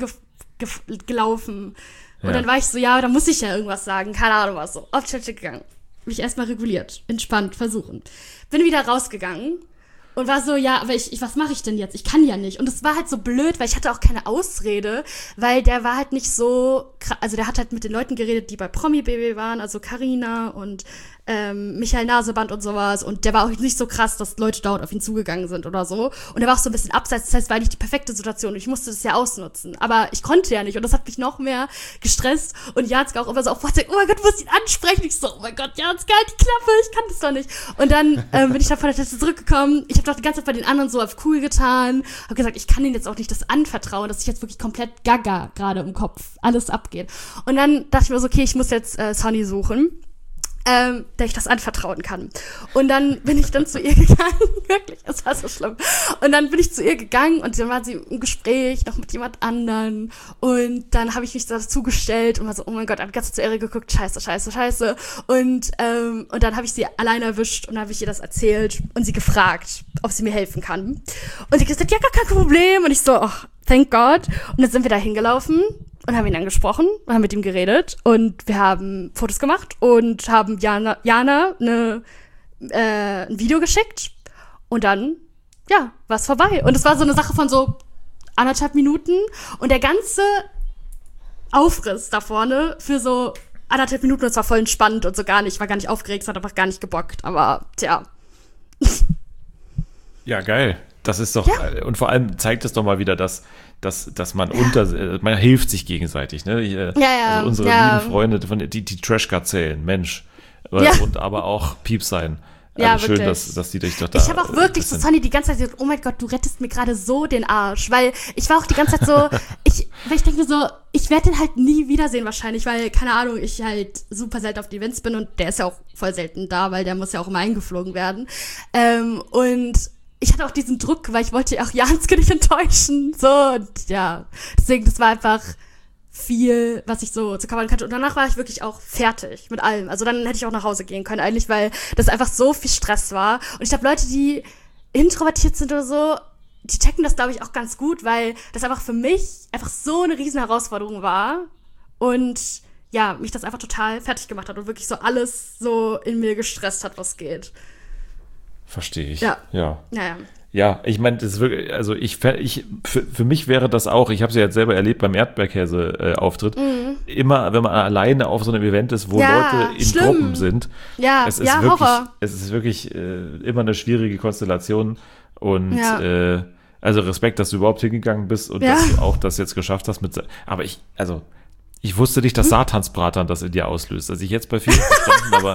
gelaufen. Und dann war ich so, ja, da muss ich ja irgendwas sagen. Keine Ahnung was. So, auf die Toilette gegangen. Mich erstmal reguliert. Entspannt, versuchen. Bin wieder rausgegangen und war so, ja, aber was mache ich denn jetzt? Ich kann ja nicht. Und es war halt so blöd, weil ich hatte auch keine Ausrede, weil der war halt nicht so, also der hat halt mit den Leuten geredet, die bei Promi BB waren, also Carina und Michael Naseband und sowas. Und der war auch nicht so krass, dass Leute dauernd auf ihn zugegangen sind oder so. Und der war auch so ein bisschen abseits. Das heißt, war nicht die perfekte Situation. Und ich musste das ja ausnutzen. Aber ich konnte ja nicht. Und das hat mich noch mehr gestresst. Und Janska auch immer so auf WhatsApp, oh mein Gott, du musst ihn ansprechen. Ich so, oh mein Gott, Janska, halt die Klappe, ich kann das doch nicht. Und dann bin ich dann von der Toilette zurückgekommen. Ich habe doch die ganze Zeit bei den anderen so auf cool getan. Habe gesagt, ich kann ihnen jetzt auch nicht das anvertrauen, dass ich jetzt wirklich komplett gaga gerade im Kopf alles abgeht. Und dann dachte ich mir so, okay, ich muss jetzt Sonny suchen. Der ich das anvertrauen kann. Und dann bin ich dann zu ihr gegangen. Wirklich, es war so schlimm. Und dann bin ich zu ihr gegangen und dann war sie im Gespräch noch mit jemand anderen. Und dann habe ich mich dazugestellt und war so, oh mein Gott, habe ganz zu ihr geguckt, scheiße. Und dann habe ich sie alleine erwischt und dann habe ich ihr das erzählt und sie gefragt, ob sie mir helfen kann. Und sie hat gesagt, ja, gar kein Problem. Und ich so, oh, thank God. Und dann sind wir da hingelaufen und haben ihn angesprochen und haben mit ihm geredet und wir haben Fotos gemacht und haben Jana ein Video geschickt und dann, war es vorbei. Und es war so eine Sache von so 1,5 Minuten und der ganze Aufriss da vorne für so 1,5 Minuten, das war voll entspannt und so war gar nicht aufgeregt, es hat einfach gar nicht gebockt, aber tja. Ja, geil. Das ist doch, und vor allem zeigt es doch mal wieder, dass man man hilft sich gegenseitig, ne? Also unsere lieben Freunde, die Trash-Gazellen, Mensch. Und aber auch Pieps sein. Also schön, dass die dich doch da. Ich habe auch wirklich so Sonny die ganze Zeit gesagt, oh mein Gott, du rettest mir gerade so den Arsch. Weil ich war auch die ganze Zeit so, weil ich denke mir so, ich werde den halt nie wiedersehen wahrscheinlich, weil, keine Ahnung, ich halt super selten auf die Events bin und der ist ja auch voll selten da, weil der muss ja auch immer eingeflogen werden. Und ich hatte auch diesen Druck, weil ich wollte ja auch Janske nicht enttäuschen. So, und deswegen, das war einfach viel, was ich so zu covern kannte. Und danach war ich wirklich auch fertig mit allem. Also dann hätte ich auch nach Hause gehen können eigentlich, weil das einfach so viel Stress war. Und ich glaube, Leute, die introvertiert sind oder so, die checken das, glaube ich, auch ganz gut, weil das einfach für mich einfach so eine riesen Herausforderung war. Und mich das einfach total fertig gemacht hat und wirklich so alles so in mir gestresst hat, was geht. Verstehe ich. Ja. Ja, ich meine, das ist wirklich, also für mich wäre das auch, ich habe es ja jetzt selber erlebt beim Erdbeerkäse-Auftritt, immer, wenn man alleine auf so einem Event ist, wo Leute in Gruppen sind, es ist wirklich immer eine schwierige Konstellation und also Respekt, dass du überhaupt hingegangen bist und dass du auch das jetzt geschafft hast aber ich wusste nicht, dass Satansbratan das in dir auslöst. Also ich jetzt bei vielen verstanden, aber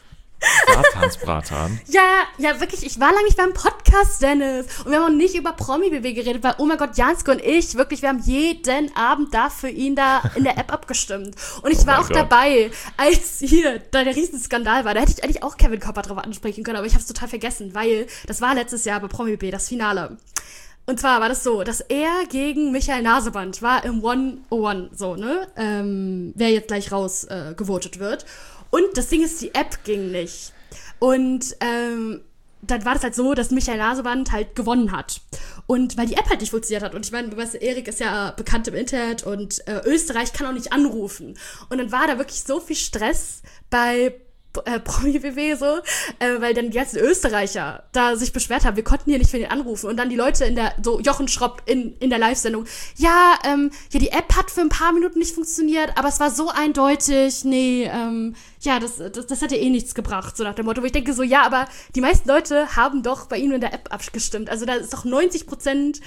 Satansbratan. Ja, wirklich. Ich war lange nicht beim Podcast, Dennis. Und wir haben auch nicht über Promi-BB geredet, weil, oh mein Gott, Janske und ich, wirklich, wir haben jeden Abend da für ihn da in der App abgestimmt. Und ich war auch dabei, als hier da der Riesenskandal war. Da hätte ich eigentlich auch Kevin Kopper drauf ansprechen können, aber ich habe es total vergessen, weil das war letztes Jahr bei Promi-BB, das Finale. Und zwar war das so, dass er gegen Michael Naseband war im 101, so, ne? Wer jetzt gleich raus gewotet wird. Und das Ding ist, die App ging nicht. Und dann war das halt so, dass Michael Naseband halt gewonnen hat. Und weil die App halt nicht funktioniert hat. Und ich meine, weißt du, Erik ist ja bekannt im Internet und Österreich kann auch nicht anrufen. Und dann war da wirklich so viel Stress bei Promi-BW so, weil dann die ganzen Österreicher da sich beschwert haben, wir konnten hier nicht für den anrufen und dann die Leute Jochen Schropp in der Live-Sendung, ja, die App hat für ein paar Minuten nicht funktioniert, aber es war so eindeutig, das hätte eh nichts gebracht, so nach dem Motto, wo ich denke so, ja, aber die meisten Leute haben doch bei ihm in der App abgestimmt, also da ist doch 90%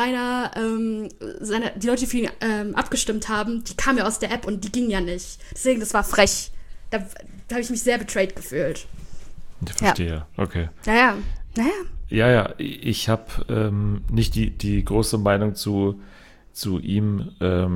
die Leute, die für ihn abgestimmt haben, die kamen ja aus der App und die gingen ja nicht, deswegen, das war frech. Da habe ich mich sehr betrayed gefühlt. Ich verstehe, okay. Naja. Ja, ich habe nicht die große Meinung zu ihm.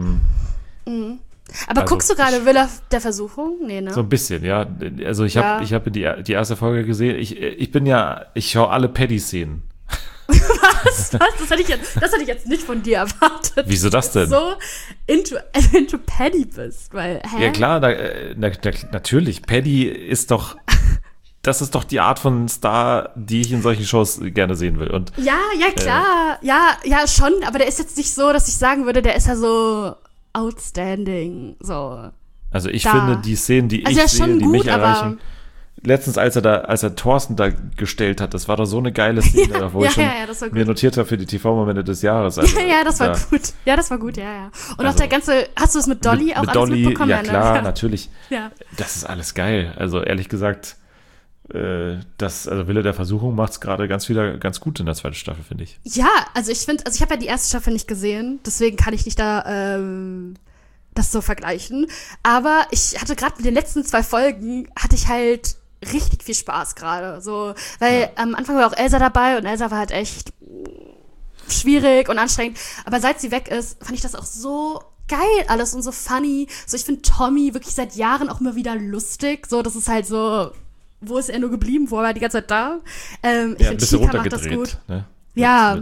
Aber guckst du gerade Villa der Versuchung? Nee, ne? So ein bisschen, ja. Also ich habe die erste Folge gesehen. Ich schaue alle Paddy-Szenen. Was? Das hätte ich jetzt nicht von dir erwartet. Wieso das denn? Dass du so into Paddy bist, weil, Ja klar, natürlich. Paddy ist doch, das ist doch die Art von Star, die ich in solchen Shows gerne sehen will. Und, ja, klar. Ja, schon, aber der ist jetzt nicht so, dass ich sagen würde, der ist ja so outstanding, so. Also ich finde, die Szenen, die ich sehe, die mich erreichen. Letztens, als er Thorsten da gestellt hat, das war doch so eine geile Szene, wo ich schon mir notiert habe für die TV-Momente des Jahres. Also, das war gut. Ja, das war gut, ja. Und auch der ganze, hast du es mit Dolly auch mit alles Dolly, mitbekommen? Ja, klar, ja. Natürlich. Ja. Das ist alles geil. Also ehrlich gesagt, Wille der Versuchung macht es gerade ganz gut in der zweiten Staffel, finde ich. Ja, also ich habe ja die erste Staffel nicht gesehen, deswegen kann ich nicht da das so vergleichen. Aber ich hatte gerade mit den letzten 2 Folgen, hatte ich halt richtig viel Spaß gerade, so, weil am Anfang war auch Elsa dabei und Elsa war halt echt schwierig und anstrengend, aber seit sie weg ist, fand ich das auch so geil alles und so funny, so ich finde Tommy wirklich seit Jahren auch immer wieder lustig, so, das ist halt so, wo ist er nur geblieben, wo war er die ganze Zeit da? Ich finde Chica macht das gut. Ne? Ja,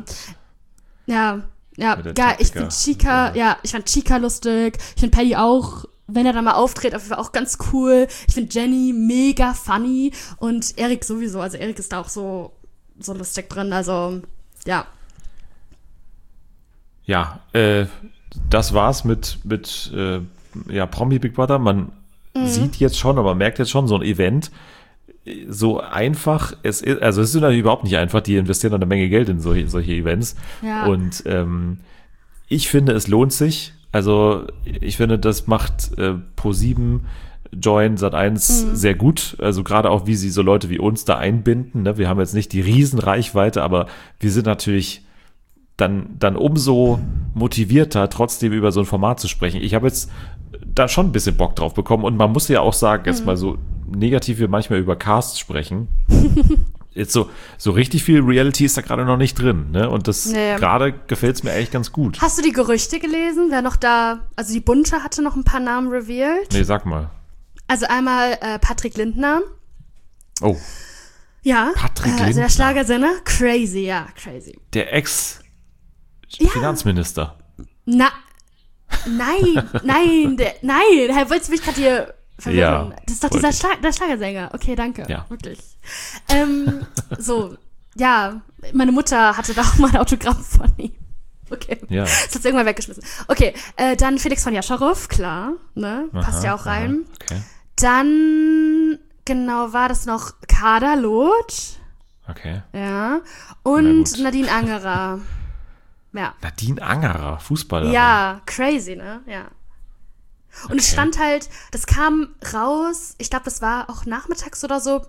geil, ich finde Chica, ich fand Chica lustig, ich finde Paddy auch, wenn er da mal auftritt, auf jeden Fall auch ganz cool. Ich finde Jenny mega funny und Erik sowieso. Also Erik ist da auch so lustig drin. Also, ja. Ja, das war's mit Promi Big Brother. Man sieht jetzt schon, aber man merkt jetzt schon, so ein Event, so einfach, es ist natürlich überhaupt nicht einfach, die investieren eine Menge Geld in solche Events. Ja. Und ich finde, es lohnt sich. Also ich finde, das macht Pro7, Join, Sat1 sehr gut. Also gerade auch, wie sie so Leute wie uns da einbinden. Ne? Wir haben jetzt nicht die Riesenreichweite, aber wir sind natürlich dann umso motivierter, trotzdem über so ein Format zu sprechen. Ich habe jetzt da schon ein bisschen Bock drauf bekommen. Und man muss ja auch sagen, jetzt mal so negativ wir manchmal über Casts sprechen. Jetzt so richtig viel Reality ist da gerade noch nicht drin, ne? Und das gerade gefällt es mir echt ganz gut. Hast du die Gerüchte gelesen? Wer noch da, also die Bunte hatte noch ein paar Namen revealed. Nee, sag mal. Also einmal Patrick Lindner. Oh. Ja. Patrick Lindner. Also der Schlagersänger. Crazy. Der Ex-Finanzminister. Nein. Herr, wolltest du mich gerade hier verwirren? Ja, das ist doch der Schlagersänger. Okay, danke. Ja. Wirklich. Meine Mutter hatte da auch mal ein Autogramm von ihm. Okay. Ja. Das hat sie irgendwann weggeschmissen. Okay, dann Felix von Jascharow, klar, ne? Passt ja auch rein. Okay. Dann, genau, war das noch Kader Loth. Okay. Ja. Und Nadine Angerer. Ja. Nadine Angerer, Fußballerin. Ja, crazy, ne? Ja. Und es stand halt, das kam raus, ich glaube, das war auch nachmittags oder so.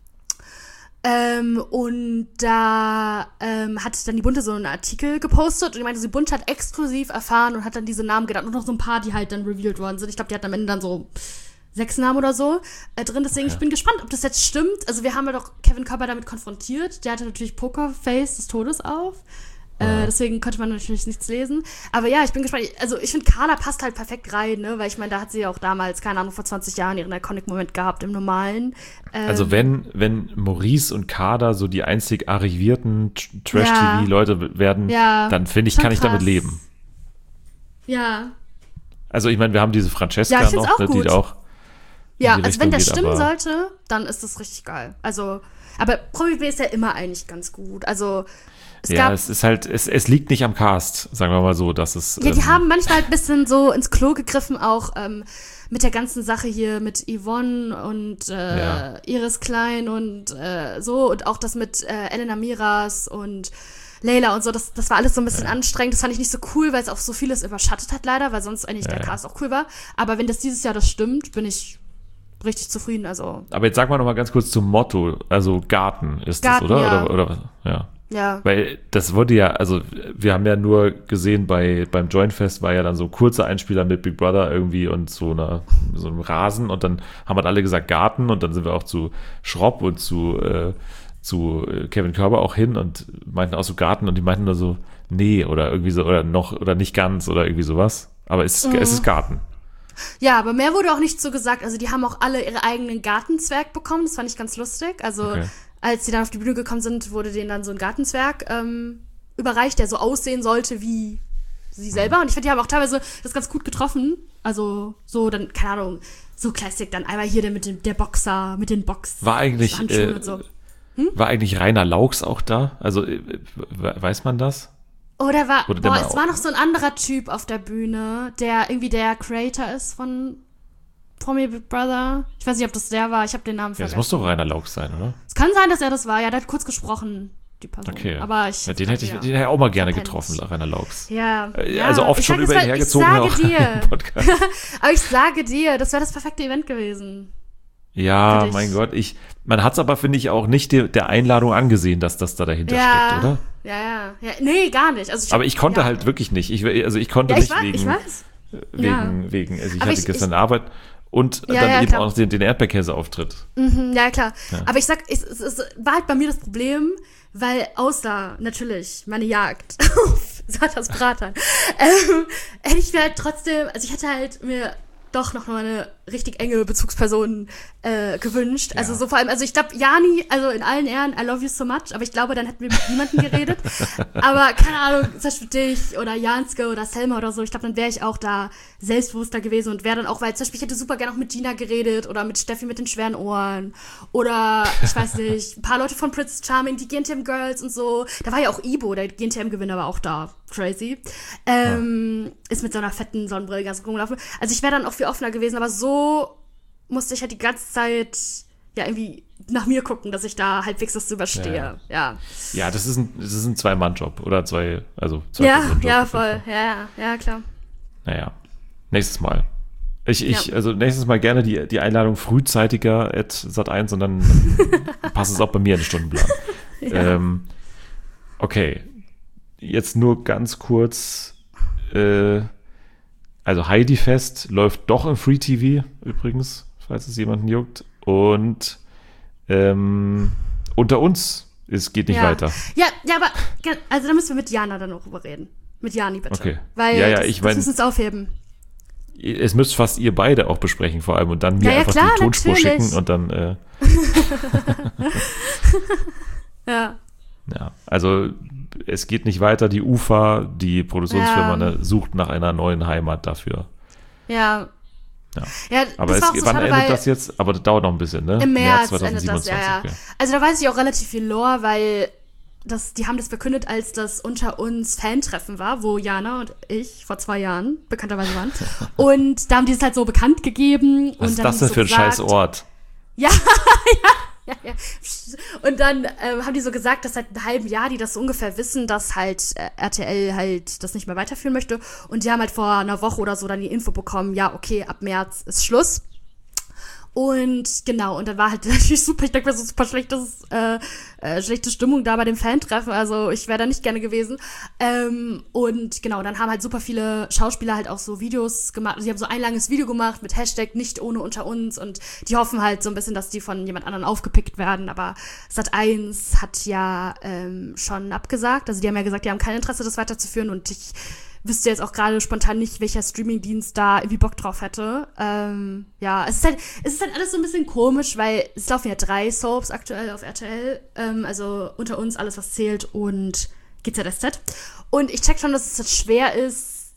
Und da hat dann die Bunte so einen Artikel gepostet und die meinte, die Bunte hat exklusiv erfahren und hat dann diese Namen genannt und noch so ein paar, die halt dann revealed worden sind. Ich glaube, die hatten am Ende dann so 6 Namen oder so drin. Deswegen, ich bin gespannt, ob das jetzt stimmt. Also wir haben ja doch Kevin Körber damit konfrontiert. Der hatte natürlich Pokerface des Todes auf. Deswegen konnte man natürlich nichts lesen. Aber ja, ich bin gespannt. Also ich finde, Carla passt halt perfekt rein, ne? Weil ich meine, da hat sie ja auch damals, keine Ahnung, vor 20 Jahren ihren Iconic-Moment gehabt im Normalen. Also wenn Maurice und Kader so die einzig arrivierten Trash-TV-Leute werden, dann finde ich, kann ich damit leben. Ja. Also ich meine, wir haben diese Francesca noch, auch die auch ja, also wenn der stimmen sollte, dann ist das richtig geil. Also, aber Promi B ist ja immer eigentlich ganz gut. Also Es ist halt, es liegt nicht am Cast, sagen wir mal so, dass es. Ja, die haben manchmal ein bisschen so ins Klo gegriffen, auch mit der ganzen Sache hier mit Yvonne und Iris Klein und so und auch das mit Elena Miras und Layla und so, das war alles so ein bisschen anstrengend. Das fand ich nicht so cool, weil es auch so vieles überschattet hat leider, weil sonst eigentlich der Cast auch cool war. Aber wenn das dieses Jahr das stimmt, bin ich richtig zufrieden. Also. Aber jetzt sag mal noch mal ganz kurz zum Motto, also Garten ist Garten, das, oder? ja. Oder was? Ja. Ja. Weil das wurde ja, also wir haben ja nur gesehen, beim Joinfest war ja dann so kurzer Einspieler mit Big Brother irgendwie und so einem Rasen und dann haben halt alle gesagt Garten und dann sind wir auch zu Schropp und zu Kevin Körber auch hin und meinten auch so Garten und die meinten nur so, nee, oder irgendwie so, oder noch, oder nicht ganz oder irgendwie sowas. Aber es ist Garten. Ja, aber mehr wurde auch nicht so gesagt. Also die haben auch alle ihre eigenen Gartenzwerg bekommen. Das fand ich ganz lustig. Also als die dann auf die Bühne gekommen sind, wurde denen dann so ein Gartenzwerg überreicht, der so aussehen sollte wie sie selber. Und ich finde, die haben auch teilweise das ganz gut getroffen. Also so dann, keine Ahnung, so Classic. Dann einmal hier der Boxer mit den War eigentlich und so. War eigentlich Rainer Laux auch da? Also weiß man das? Oder es war noch so ein anderer Typ auf der Bühne, der irgendwie der Creator ist von Promi Big Brother. Ich weiß nicht, ob das der war. Ich habe den Namen vergessen. Ja, das muss doch Rainer Laux sein, oder? Es kann sein, dass er das war. Ja, der hat kurz gesprochen, die Person. Okay. Aber den hätte ich auch mal gerne getroffen, Rainer Laux. Ja. Also oft schon über ihn hergezogen. Ich sage dir. Aber ich sage dir, das wäre das perfekte Event gewesen. Ja, mein Gott. Man hat es aber, finde ich, auch nicht der Einladung angesehen, dass das da dahinter steckt, oder? Ja. Nee, gar nicht. Also aber ich konnte halt wirklich nicht. Ich konnte nicht ich weiß. wegen also ich hatte gestern Arbeit und dann eben klar. auch noch den Erdbeerkäse-Auftritt. Ja, klar. Ja. Aber ich sag, es war halt bei mir das Problem, weil außer natürlich meine Jagd auf Satas Bratan, hätte ich mir halt trotzdem, also ich hätte halt mir doch noch mal eine richtig enge Bezugsperson gewünscht. Also so vor allem, also ich glaube, Jani, also in allen Ehren, I love you so much, aber ich glaube, dann hätten wir mit niemandem geredet. Aber keine Ahnung, zum Beispiel dich oder Janske oder Selma oder so, ich glaube, dann wäre ich auch da selbstbewusster gewesen und wäre dann auch, weil zum Beispiel ich hätte super gerne auch mit Gina geredet oder mit Steffi mit den schweren Ohren oder, ich weiß nicht, ein paar Leute von Princess Charming, die GNTM Girls und so. Da war ja auch Ibo, der GNTM-Gewinner war auch da. Crazy. Ist mit so einer fetten Sonnenbrille ganz rumgelaufen. Also ich wäre dann auch viel offener gewesen, aber so musste ich halt die ganze Zeit ja irgendwie nach mir gucken, dass ich da halbwegs das überstehe. Ja, das ist ein Zwei-Mann-Job oder zwei Personen-Job. Ja, voll. Ja, klar. Naja, nächstes Mal. Also nächstes Mal gerne die Einladung frühzeitiger @sat1 und dann passt es auch bei mir in den Stundenplan. Ja. Okay. Jetzt nur ganz kurz, also Heidi Fest läuft doch im Free TV übrigens, falls es jemanden juckt. Und unter uns, es geht nicht weiter. Ja, aber also da müssen wir mit Jana dann noch drüber reden. Mit Jani bitte. Okay. Weil das müssen wir uns aufheben. Es müsst fast ihr beide auch besprechen vor allem und dann mir einfach die Tonspur schicken und dann Ja, also es geht nicht weiter. Die UFA, die Produktionsfirma, sucht nach einer neuen Heimat dafür. Ja, aber das war auch so wann schade, endet das jetzt? Aber das dauert noch ein bisschen, ne? Im März 2027. endet das, ja. Also da weiß ich auch relativ viel Lore, weil die haben das verkündet, als das unter uns Fan-Treffen war, wo Jana und ich vor 2 Jahren bekannterweise waren. Und da haben die es halt so bekannt gegeben. Was ist das denn für ein scheiß Ort? Ja. Und dann haben die so gesagt, dass seit einem halben Jahr die das so ungefähr wissen, dass halt RTL halt das nicht mehr weiterführen möchte. Und die haben halt vor einer Woche oder so dann die Info bekommen, ja, okay, ab März ist Schluss. Und genau, und dann war halt natürlich super, ich denke mir so super schlechte Stimmung da bei dem Fan-Treffen, also ich wäre da nicht gerne gewesen. Und genau, dann haben halt super viele Schauspieler halt auch so Videos gemacht, also die haben so ein langes Video gemacht mit Hashtag nicht ohne unter uns und die hoffen halt so ein bisschen, dass die von jemand anderem aufgepickt werden, aber Sat.1 hat ja schon abgesagt, also die haben ja gesagt, die haben kein Interesse, das weiterzuführen und ich wüsste jetzt auch gerade spontan nicht, welcher Streamingdienst da irgendwie Bock drauf hätte. Es ist halt alles so ein bisschen komisch, weil es laufen ja 3 Soaps aktuell auf RTL, also unter uns alles, was zählt und GZSZ. Und ich check schon, dass es halt schwer ist,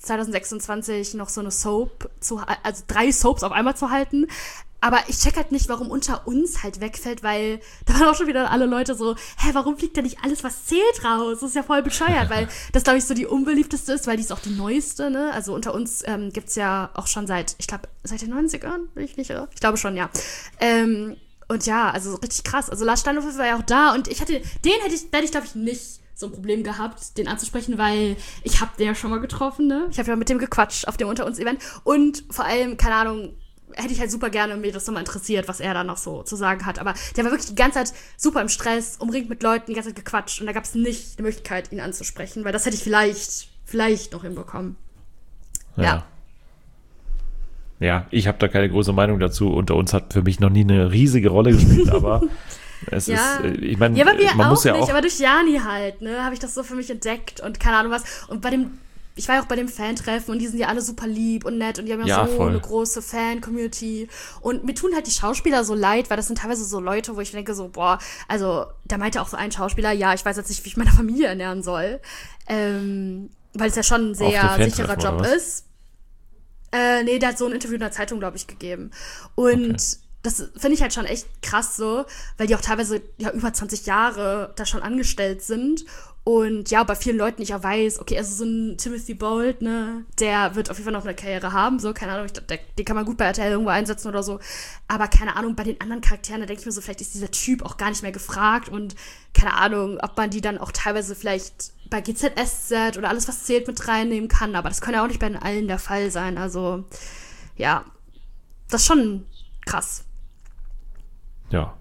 2026 noch so eine Soap also 3 Soaps auf einmal zu halten. Aber ich check halt nicht, warum Unter uns halt wegfällt, weil da waren auch schon wieder alle Leute so, warum fliegt da nicht alles, was zählt, raus? Das ist ja voll bescheuert, weil das, glaube ich, so die unbeliebteste ist, weil die ist auch die neueste, ne? Also Unter uns gibt's ja auch schon seit den 90ern, bin ich nicht irre? Ich glaube schon, ja. Und ja, also richtig krass. Also Lars Steinhoff war ja auch da und hätte ich, glaube ich, nicht so ein Problem gehabt, den anzusprechen, weil ich habe den ja schon mal getroffen, ne? Ich habe ja mit dem gequatscht auf dem Unter uns Event und vor allem, keine Ahnung, hätte ich halt super gerne mir das nochmal interessiert, was er da noch so zu sagen hat. Aber der war wirklich die ganze Zeit super im Stress, umringt mit Leuten, die ganze Zeit gequatscht. Und da gab es nicht die Möglichkeit, ihn anzusprechen, weil das hätte ich vielleicht noch hinbekommen. Ja. Ja, ich habe da keine große Meinung dazu. Unter uns hat für mich noch nie eine riesige Rolle gespielt, aber es ist, ich meine, ja, aber wir man auch muss ja nicht, auch. aber durch Jani halt, ne, habe ich das so für mich entdeckt und keine Ahnung was. Und ich war ja auch bei dem Fan-Treffen und die sind ja alle super lieb und nett und die haben ja so voll. eine große Fan-Community. Und mir tun halt die Schauspieler so leid, weil das sind teilweise so Leute, wo ich denke so, boah, also da meinte auch so ein Schauspieler, ja, ich weiß jetzt nicht, wie ich meine Familie ernähren soll. Weil es ja schon ein sehr sicherer Job ist. Nee, der hat so ein Interview in der Zeitung, glaube ich, gegeben. Und das finde ich halt schon echt krass so, weil die auch teilweise ja über 20 Jahre da schon angestellt sind. Und ja, bei vielen Leuten ich auch weiß, okay, also so ein Timothy Bolt, ne, der wird auf jeden Fall noch eine Karriere haben, so, keine Ahnung, den kann man gut bei RTL irgendwo einsetzen oder so, aber keine Ahnung, bei den anderen Charakteren, da denke ich mir so, vielleicht ist dieser Typ auch gar nicht mehr gefragt und keine Ahnung, ob man die dann auch teilweise vielleicht bei GZSZ oder alles, was zählt, mit reinnehmen kann, aber das kann ja auch nicht bei allen der Fall sein, also, ja, das ist schon krass. Ja.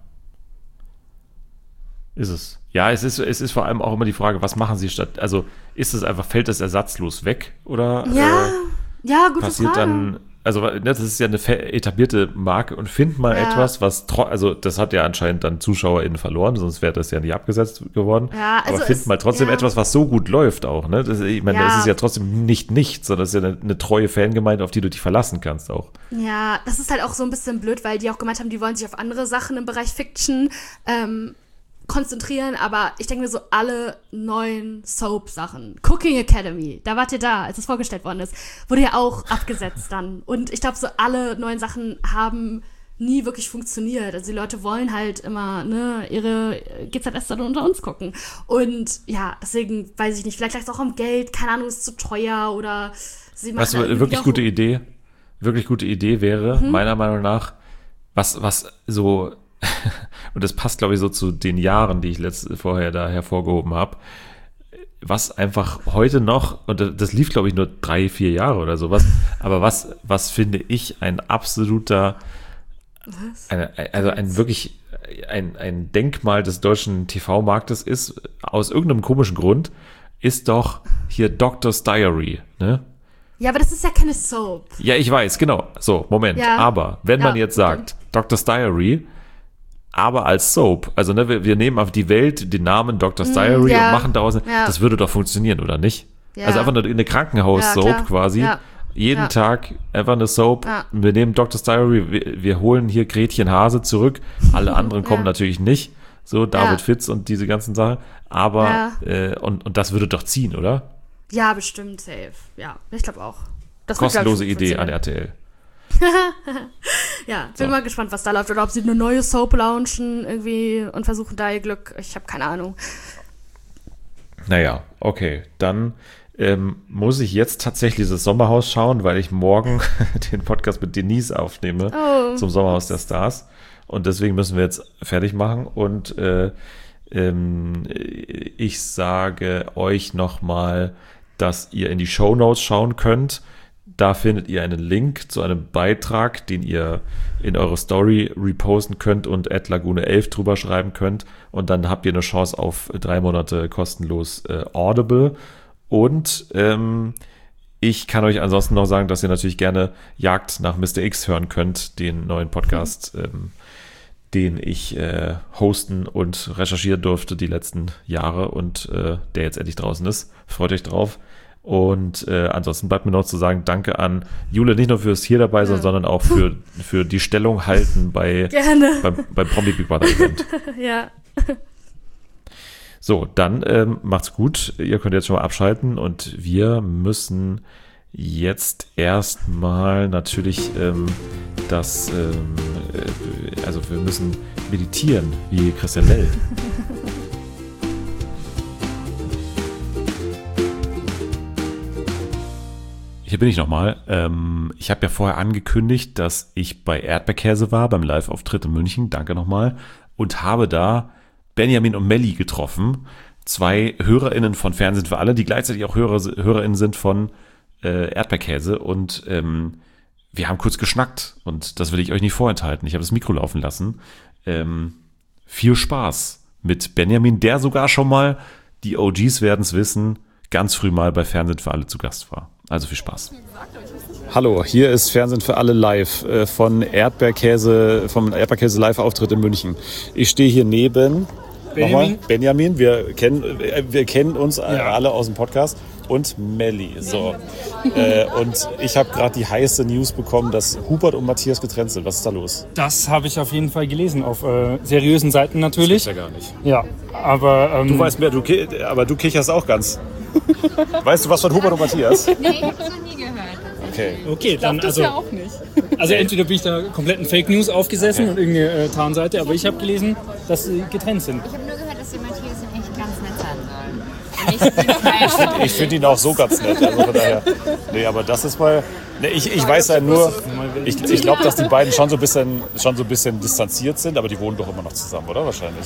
Ist es. Ja, es ist vor allem auch immer die Frage, was machen sie statt, also ist es einfach, fällt das ersatzlos weg oder ja, gute passiert Frage. dann, also das ist ja eine etablierte Marke und find mal etwas, was, also das hat ja anscheinend dann ZuschauerInnen verloren, sonst wäre das ja nicht abgesetzt geworden, ja, also aber find mal trotzdem etwas, was so gut läuft auch, ne, ich meine, das ist ja trotzdem nicht nichts, sondern das ist ja eine treue Fangemeinde, auf die du dich verlassen kannst auch. Ja, das ist halt auch so ein bisschen blöd, weil die auch gemeint haben, die wollen sich auf andere Sachen im Bereich Fiction konzentrieren, aber ich denke mir so, alle neuen Soap-Sachen, Cooking Academy, da wart ihr da, als es vorgestellt worden ist, wurde ja auch abgesetzt dann. Und ich glaube, so alle neuen Sachen haben nie wirklich funktioniert. Also die Leute wollen halt immer, ne, ihre GZS dann unter uns gucken. Und ja, deswegen weiß ich nicht, vielleicht lag es auch am Geld, keine Ahnung, ist zu teuer oder sie machen. Was wirklich gute Idee wäre, meiner Meinung nach, was so und das passt, glaube ich, so zu den Jahren, die ich vorher da hervorgehoben habe, was einfach heute noch, und das lief, glaube ich, nur 3-4 Jahre oder sowas, aber was finde ich ein absoluter, ein Denkmal des deutschen TV-Marktes ist, aus irgendeinem komischen Grund, ist doch hier Doctor's Diary, ne? Ja, aber das ist ja keine Soap. Ja, ich weiß, genau. So, Moment. Ja. Aber wenn man jetzt sagt, Doctor's Diary, aber als Soap, also ne, wir nehmen auf die Welt den Namen Doctor's Diary und machen daraus, das würde doch funktionieren, oder nicht? Ja. Also einfach eine Krankenhaus-Soap quasi. Ja. Jeden Tag einfach eine Soap. Ja. Wir nehmen Doctor's Diary, wir holen hier Gretchen Hase zurück. Alle anderen kommen natürlich nicht. So, David Fitz und diese ganzen Sachen. Aber, und das würde doch ziehen, oder? Ja, bestimmt, safe. Ja, ich glaube auch. Das kostenlose Idee an RTL. Ja, bin mal gespannt, was da läuft. Oder ob sie eine neue Soap launchen irgendwie und versuchen da ihr Glück. Ich habe keine Ahnung. Naja, okay. Dann muss ich jetzt tatsächlich das Sommerhaus schauen, weil ich morgen den Podcast mit Denise aufnehme zum Sommerhaus der Stars. Und deswegen müssen wir jetzt fertig machen. Und ich sage euch nochmal, dass ihr in die Shownotes schauen könnt. Da findet ihr einen Link zu einem Beitrag, den ihr in eure Story reposten könnt und @Lagune11 drüber schreiben könnt. Und dann habt ihr eine Chance auf 3 Monate kostenlos Audible. Und ich kann euch ansonsten noch sagen, dass ihr natürlich gerne Jagd nach Mr. X hören könnt, den neuen Podcast, den ich hosten und recherchieren durfte die letzten Jahre und der jetzt endlich draußen ist. Freut euch drauf. Und ansonsten bleibt mir noch zu sagen, danke an Jule, nicht nur fürs hier dabei sein, sondern auch für die Stellung halten beim Promi Big Brother Event. Ja. So, dann macht's gut. Ihr könnt jetzt schon mal abschalten und wir müssen jetzt erstmal natürlich also wir müssen meditieren, wie Christian Lell. Hier bin ich nochmal. Ich habe ja vorher angekündigt, dass ich bei Erdbeerkäse war, beim Live-Auftritt in München, danke nochmal, und habe da Benjamin und Melli getroffen, 2 HörerInnen von Fernsehen für alle, die gleichzeitig auch HörerInnen sind von Erdbeerkäse, und wir haben kurz geschnackt und das will ich euch nicht vorenthalten. Ich habe das Mikro laufen lassen. Viel Spaß mit Benjamin, der sogar schon mal, die OGs werden es wissen, ganz früh mal bei Fernsehen für alle zu Gast war. Also viel Spaß. Hallo, hier ist Fernsehen für alle live vom Erdbeerkäse Live-Auftritt in München. Ich stehe hier neben Benjamin. Wir kennen uns alle aus dem Podcast. Und Melli. So. Und ich habe gerade die heiße News bekommen, dass Hubert und Matthias getrennt sind. Was ist da los? Das habe ich auf jeden Fall gelesen, auf seriösen Seiten natürlich. Das ist ja gar nicht. Ja, aber... du weißt mehr, aber du kicherst auch ganz. Weißt du was von Hubert und Matthias? Nee, ich habe es noch nie gehört. Okay, dann das ja auch nicht. Also entweder bin ich da kompletten Fake News aufgesessen und irgendeine Tarnseite, aber ich habe gelesen, dass sie getrennt sind. Ich habe nur gehört, dass die Matthias ihn echt ganz nett sein soll. Ich finde ihn auch so ganz nett. Also von daher. Nee, aber das ist mal. Nee, ich weiß ja nur. Ich glaube, dass die beiden schon so ein bisschen distanziert sind, aber die wohnen doch immer noch zusammen, oder? Wahrscheinlich.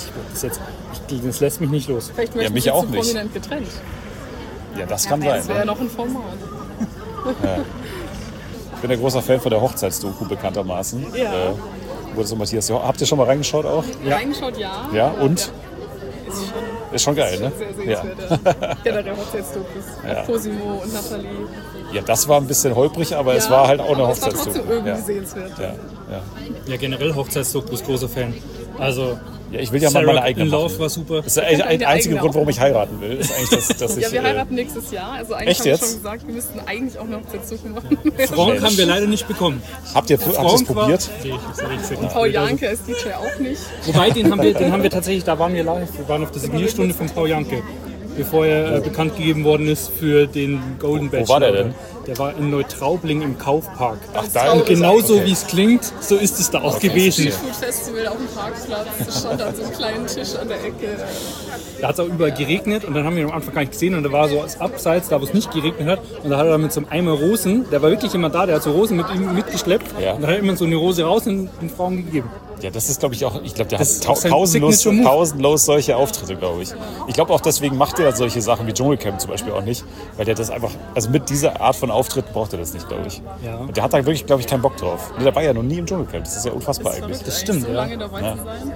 Das lässt mich nicht los. Vielleicht möchten mich sie auch zu nicht. prominent getrennt. Ja, das kann sein. Das wäre ja noch ein Format. Ja. Ich bin ein großer Fan von der Hochzeitsdoku, bekanntermaßen. Ja. Wurde so Matthias. Habt ihr schon mal reingeschaut auch? Ja. Reingeschaut, ja. Ja, und? Ist schon geil, ne? Sehr sehenswert. Generell Hochzeitsdokus. Ja. Cosimo und Nathalie. Ja, das war ein bisschen holprig, aber es war halt auch eine Hochzeitsdoku. Es war trotzdem irgendwie sehenswert. Ja, generell Hochzeitsdokus, großer Fan. Also... Ja, ich will ja mal meine eigene in Love machen. war super. Das ist der einzige Grund, warum ich heiraten will. Ist eigentlich, dass ja, wir heiraten nächstes Jahr. Also eigentlich haben wir schon gesagt, wir müssten eigentlich auch eine Hochzeitsdoku machen. Frauen haben wir leider nicht bekommen. Habt ihr es probiert? Und Paul Janke als DJ auch nicht. Wobei, den haben wir tatsächlich, da waren wir live. Wir waren auf der Signierstunde von Paul Janke, bevor er bekannt gegeben worden ist für den Golden Bachelor. Wo war der denn? Der war in Neutraubling im Kaufpark. Ach, da und genauso wie es klingt, so ist es da auch gewesen. Food-Festival auf dem Parkplatz, da stand dann so ein kleiner Tisch an der Ecke. Da hat es auch überall geregnet und dann haben wir ihn am Anfang gar nicht gesehen und da war so als Abseits, da wo es nicht geregnet hat, und da hat er mit so einem Eimer Rosen, der war wirklich immer da, der hat so Rosen mit ihm mitgeschleppt, und dann hat er immer so eine Rose raus und den Frauen gegeben. Ja, das ist, glaube ich, auch, der das hat ist pausenlos solche Auftritte, glaube ich. Ich glaube auch deswegen macht er solche Sachen wie Dschungelcamp zum Beispiel auch nicht, weil der das einfach, also mit dieser Art von Auftritt braucht er das nicht, glaube ich. Ja. Und der hat da wirklich, glaube ich, keinen Bock drauf. Der war ja noch nie im Dschungelcamp, das ist ja unfassbar eigentlich. Das stimmt, so lange dabei zu sein.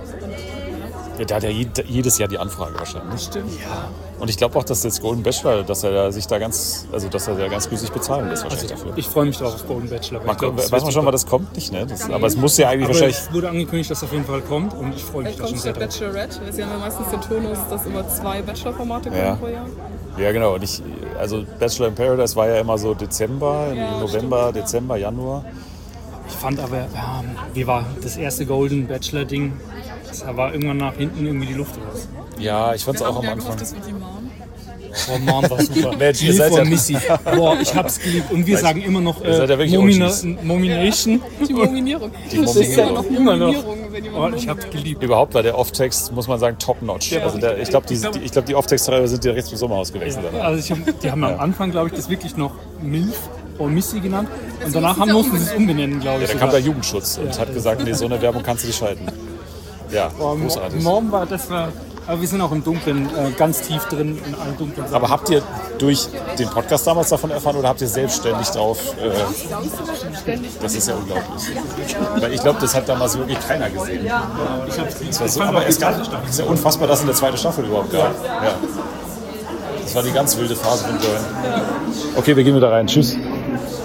Ja, der hat ja jedes Jahr die Anfrage wahrscheinlich. Stimmt. Ja. Und ich glaube auch, dass das Golden Bachelor, dass er sich da ganz günstig bezahlen lässt wahrscheinlich dafür. Ich freue mich drauf auf Golden Bachelor. Weiß man schon, wann das kommt? Nicht, ne? Aber es muss ja eigentlich wahrscheinlich... Es wurde angekündigt, dass es auf jeden Fall kommt und ich freue mich da schon sehr drauf. Bachelorette, weil sie haben ja meistens den Turnus, dass immer 2 Bachelor-Formate kommen pro Jahr. Ja, genau. Und also Bachelor in Paradise war ja immer so Dezember, November, Dezember, Januar. Ich fand aber, wie war das erste Golden Bachelor-Ding? Da war irgendwann nach hinten irgendwie die Luft raus. Ja, ich fand es auch am Anfang. Gehofft, das wird die Mom. Oh, Mom war super. Mensch, ihr seid ja Missy. Boah, ich hab's geliebt. Und wir sagen immer noch Momination. Die Mominierung. Das ist ja noch immer noch. Wenn jemand Ich hab's geliebt. Überhaupt war der Off-Text, muss man sagen, top-notch. Also ich glaube, die Off-Text-Treiber sind direkt zum Sommerhaus gewechselt. Ja, also die haben am Anfang, glaube ich, das wirklich noch MILF oder Missy genannt. Und danach mussten sie es umbenennen, glaube ich. Ja, da kam der Jugendschutz und hat gesagt, nee, so eine Werbung kannst du nicht schalten. Ja, großartig. Mom war, aber wir sind auch im Dunkeln, ganz tief drin in allen dunklen Sachen. Aber habt ihr durch den Podcast damals davon erfahren oder habt ihr selbstständig drauf? Das ist ja unglaublich. Weil ich glaube, das hat damals wirklich keiner gesehen. Das war so, aber es ist ja unfassbar, dass es eine zweite Staffel überhaupt gab. Ja. Das war die ganz wilde Phase von Join. Okay, wir gehen wieder rein. Tschüss.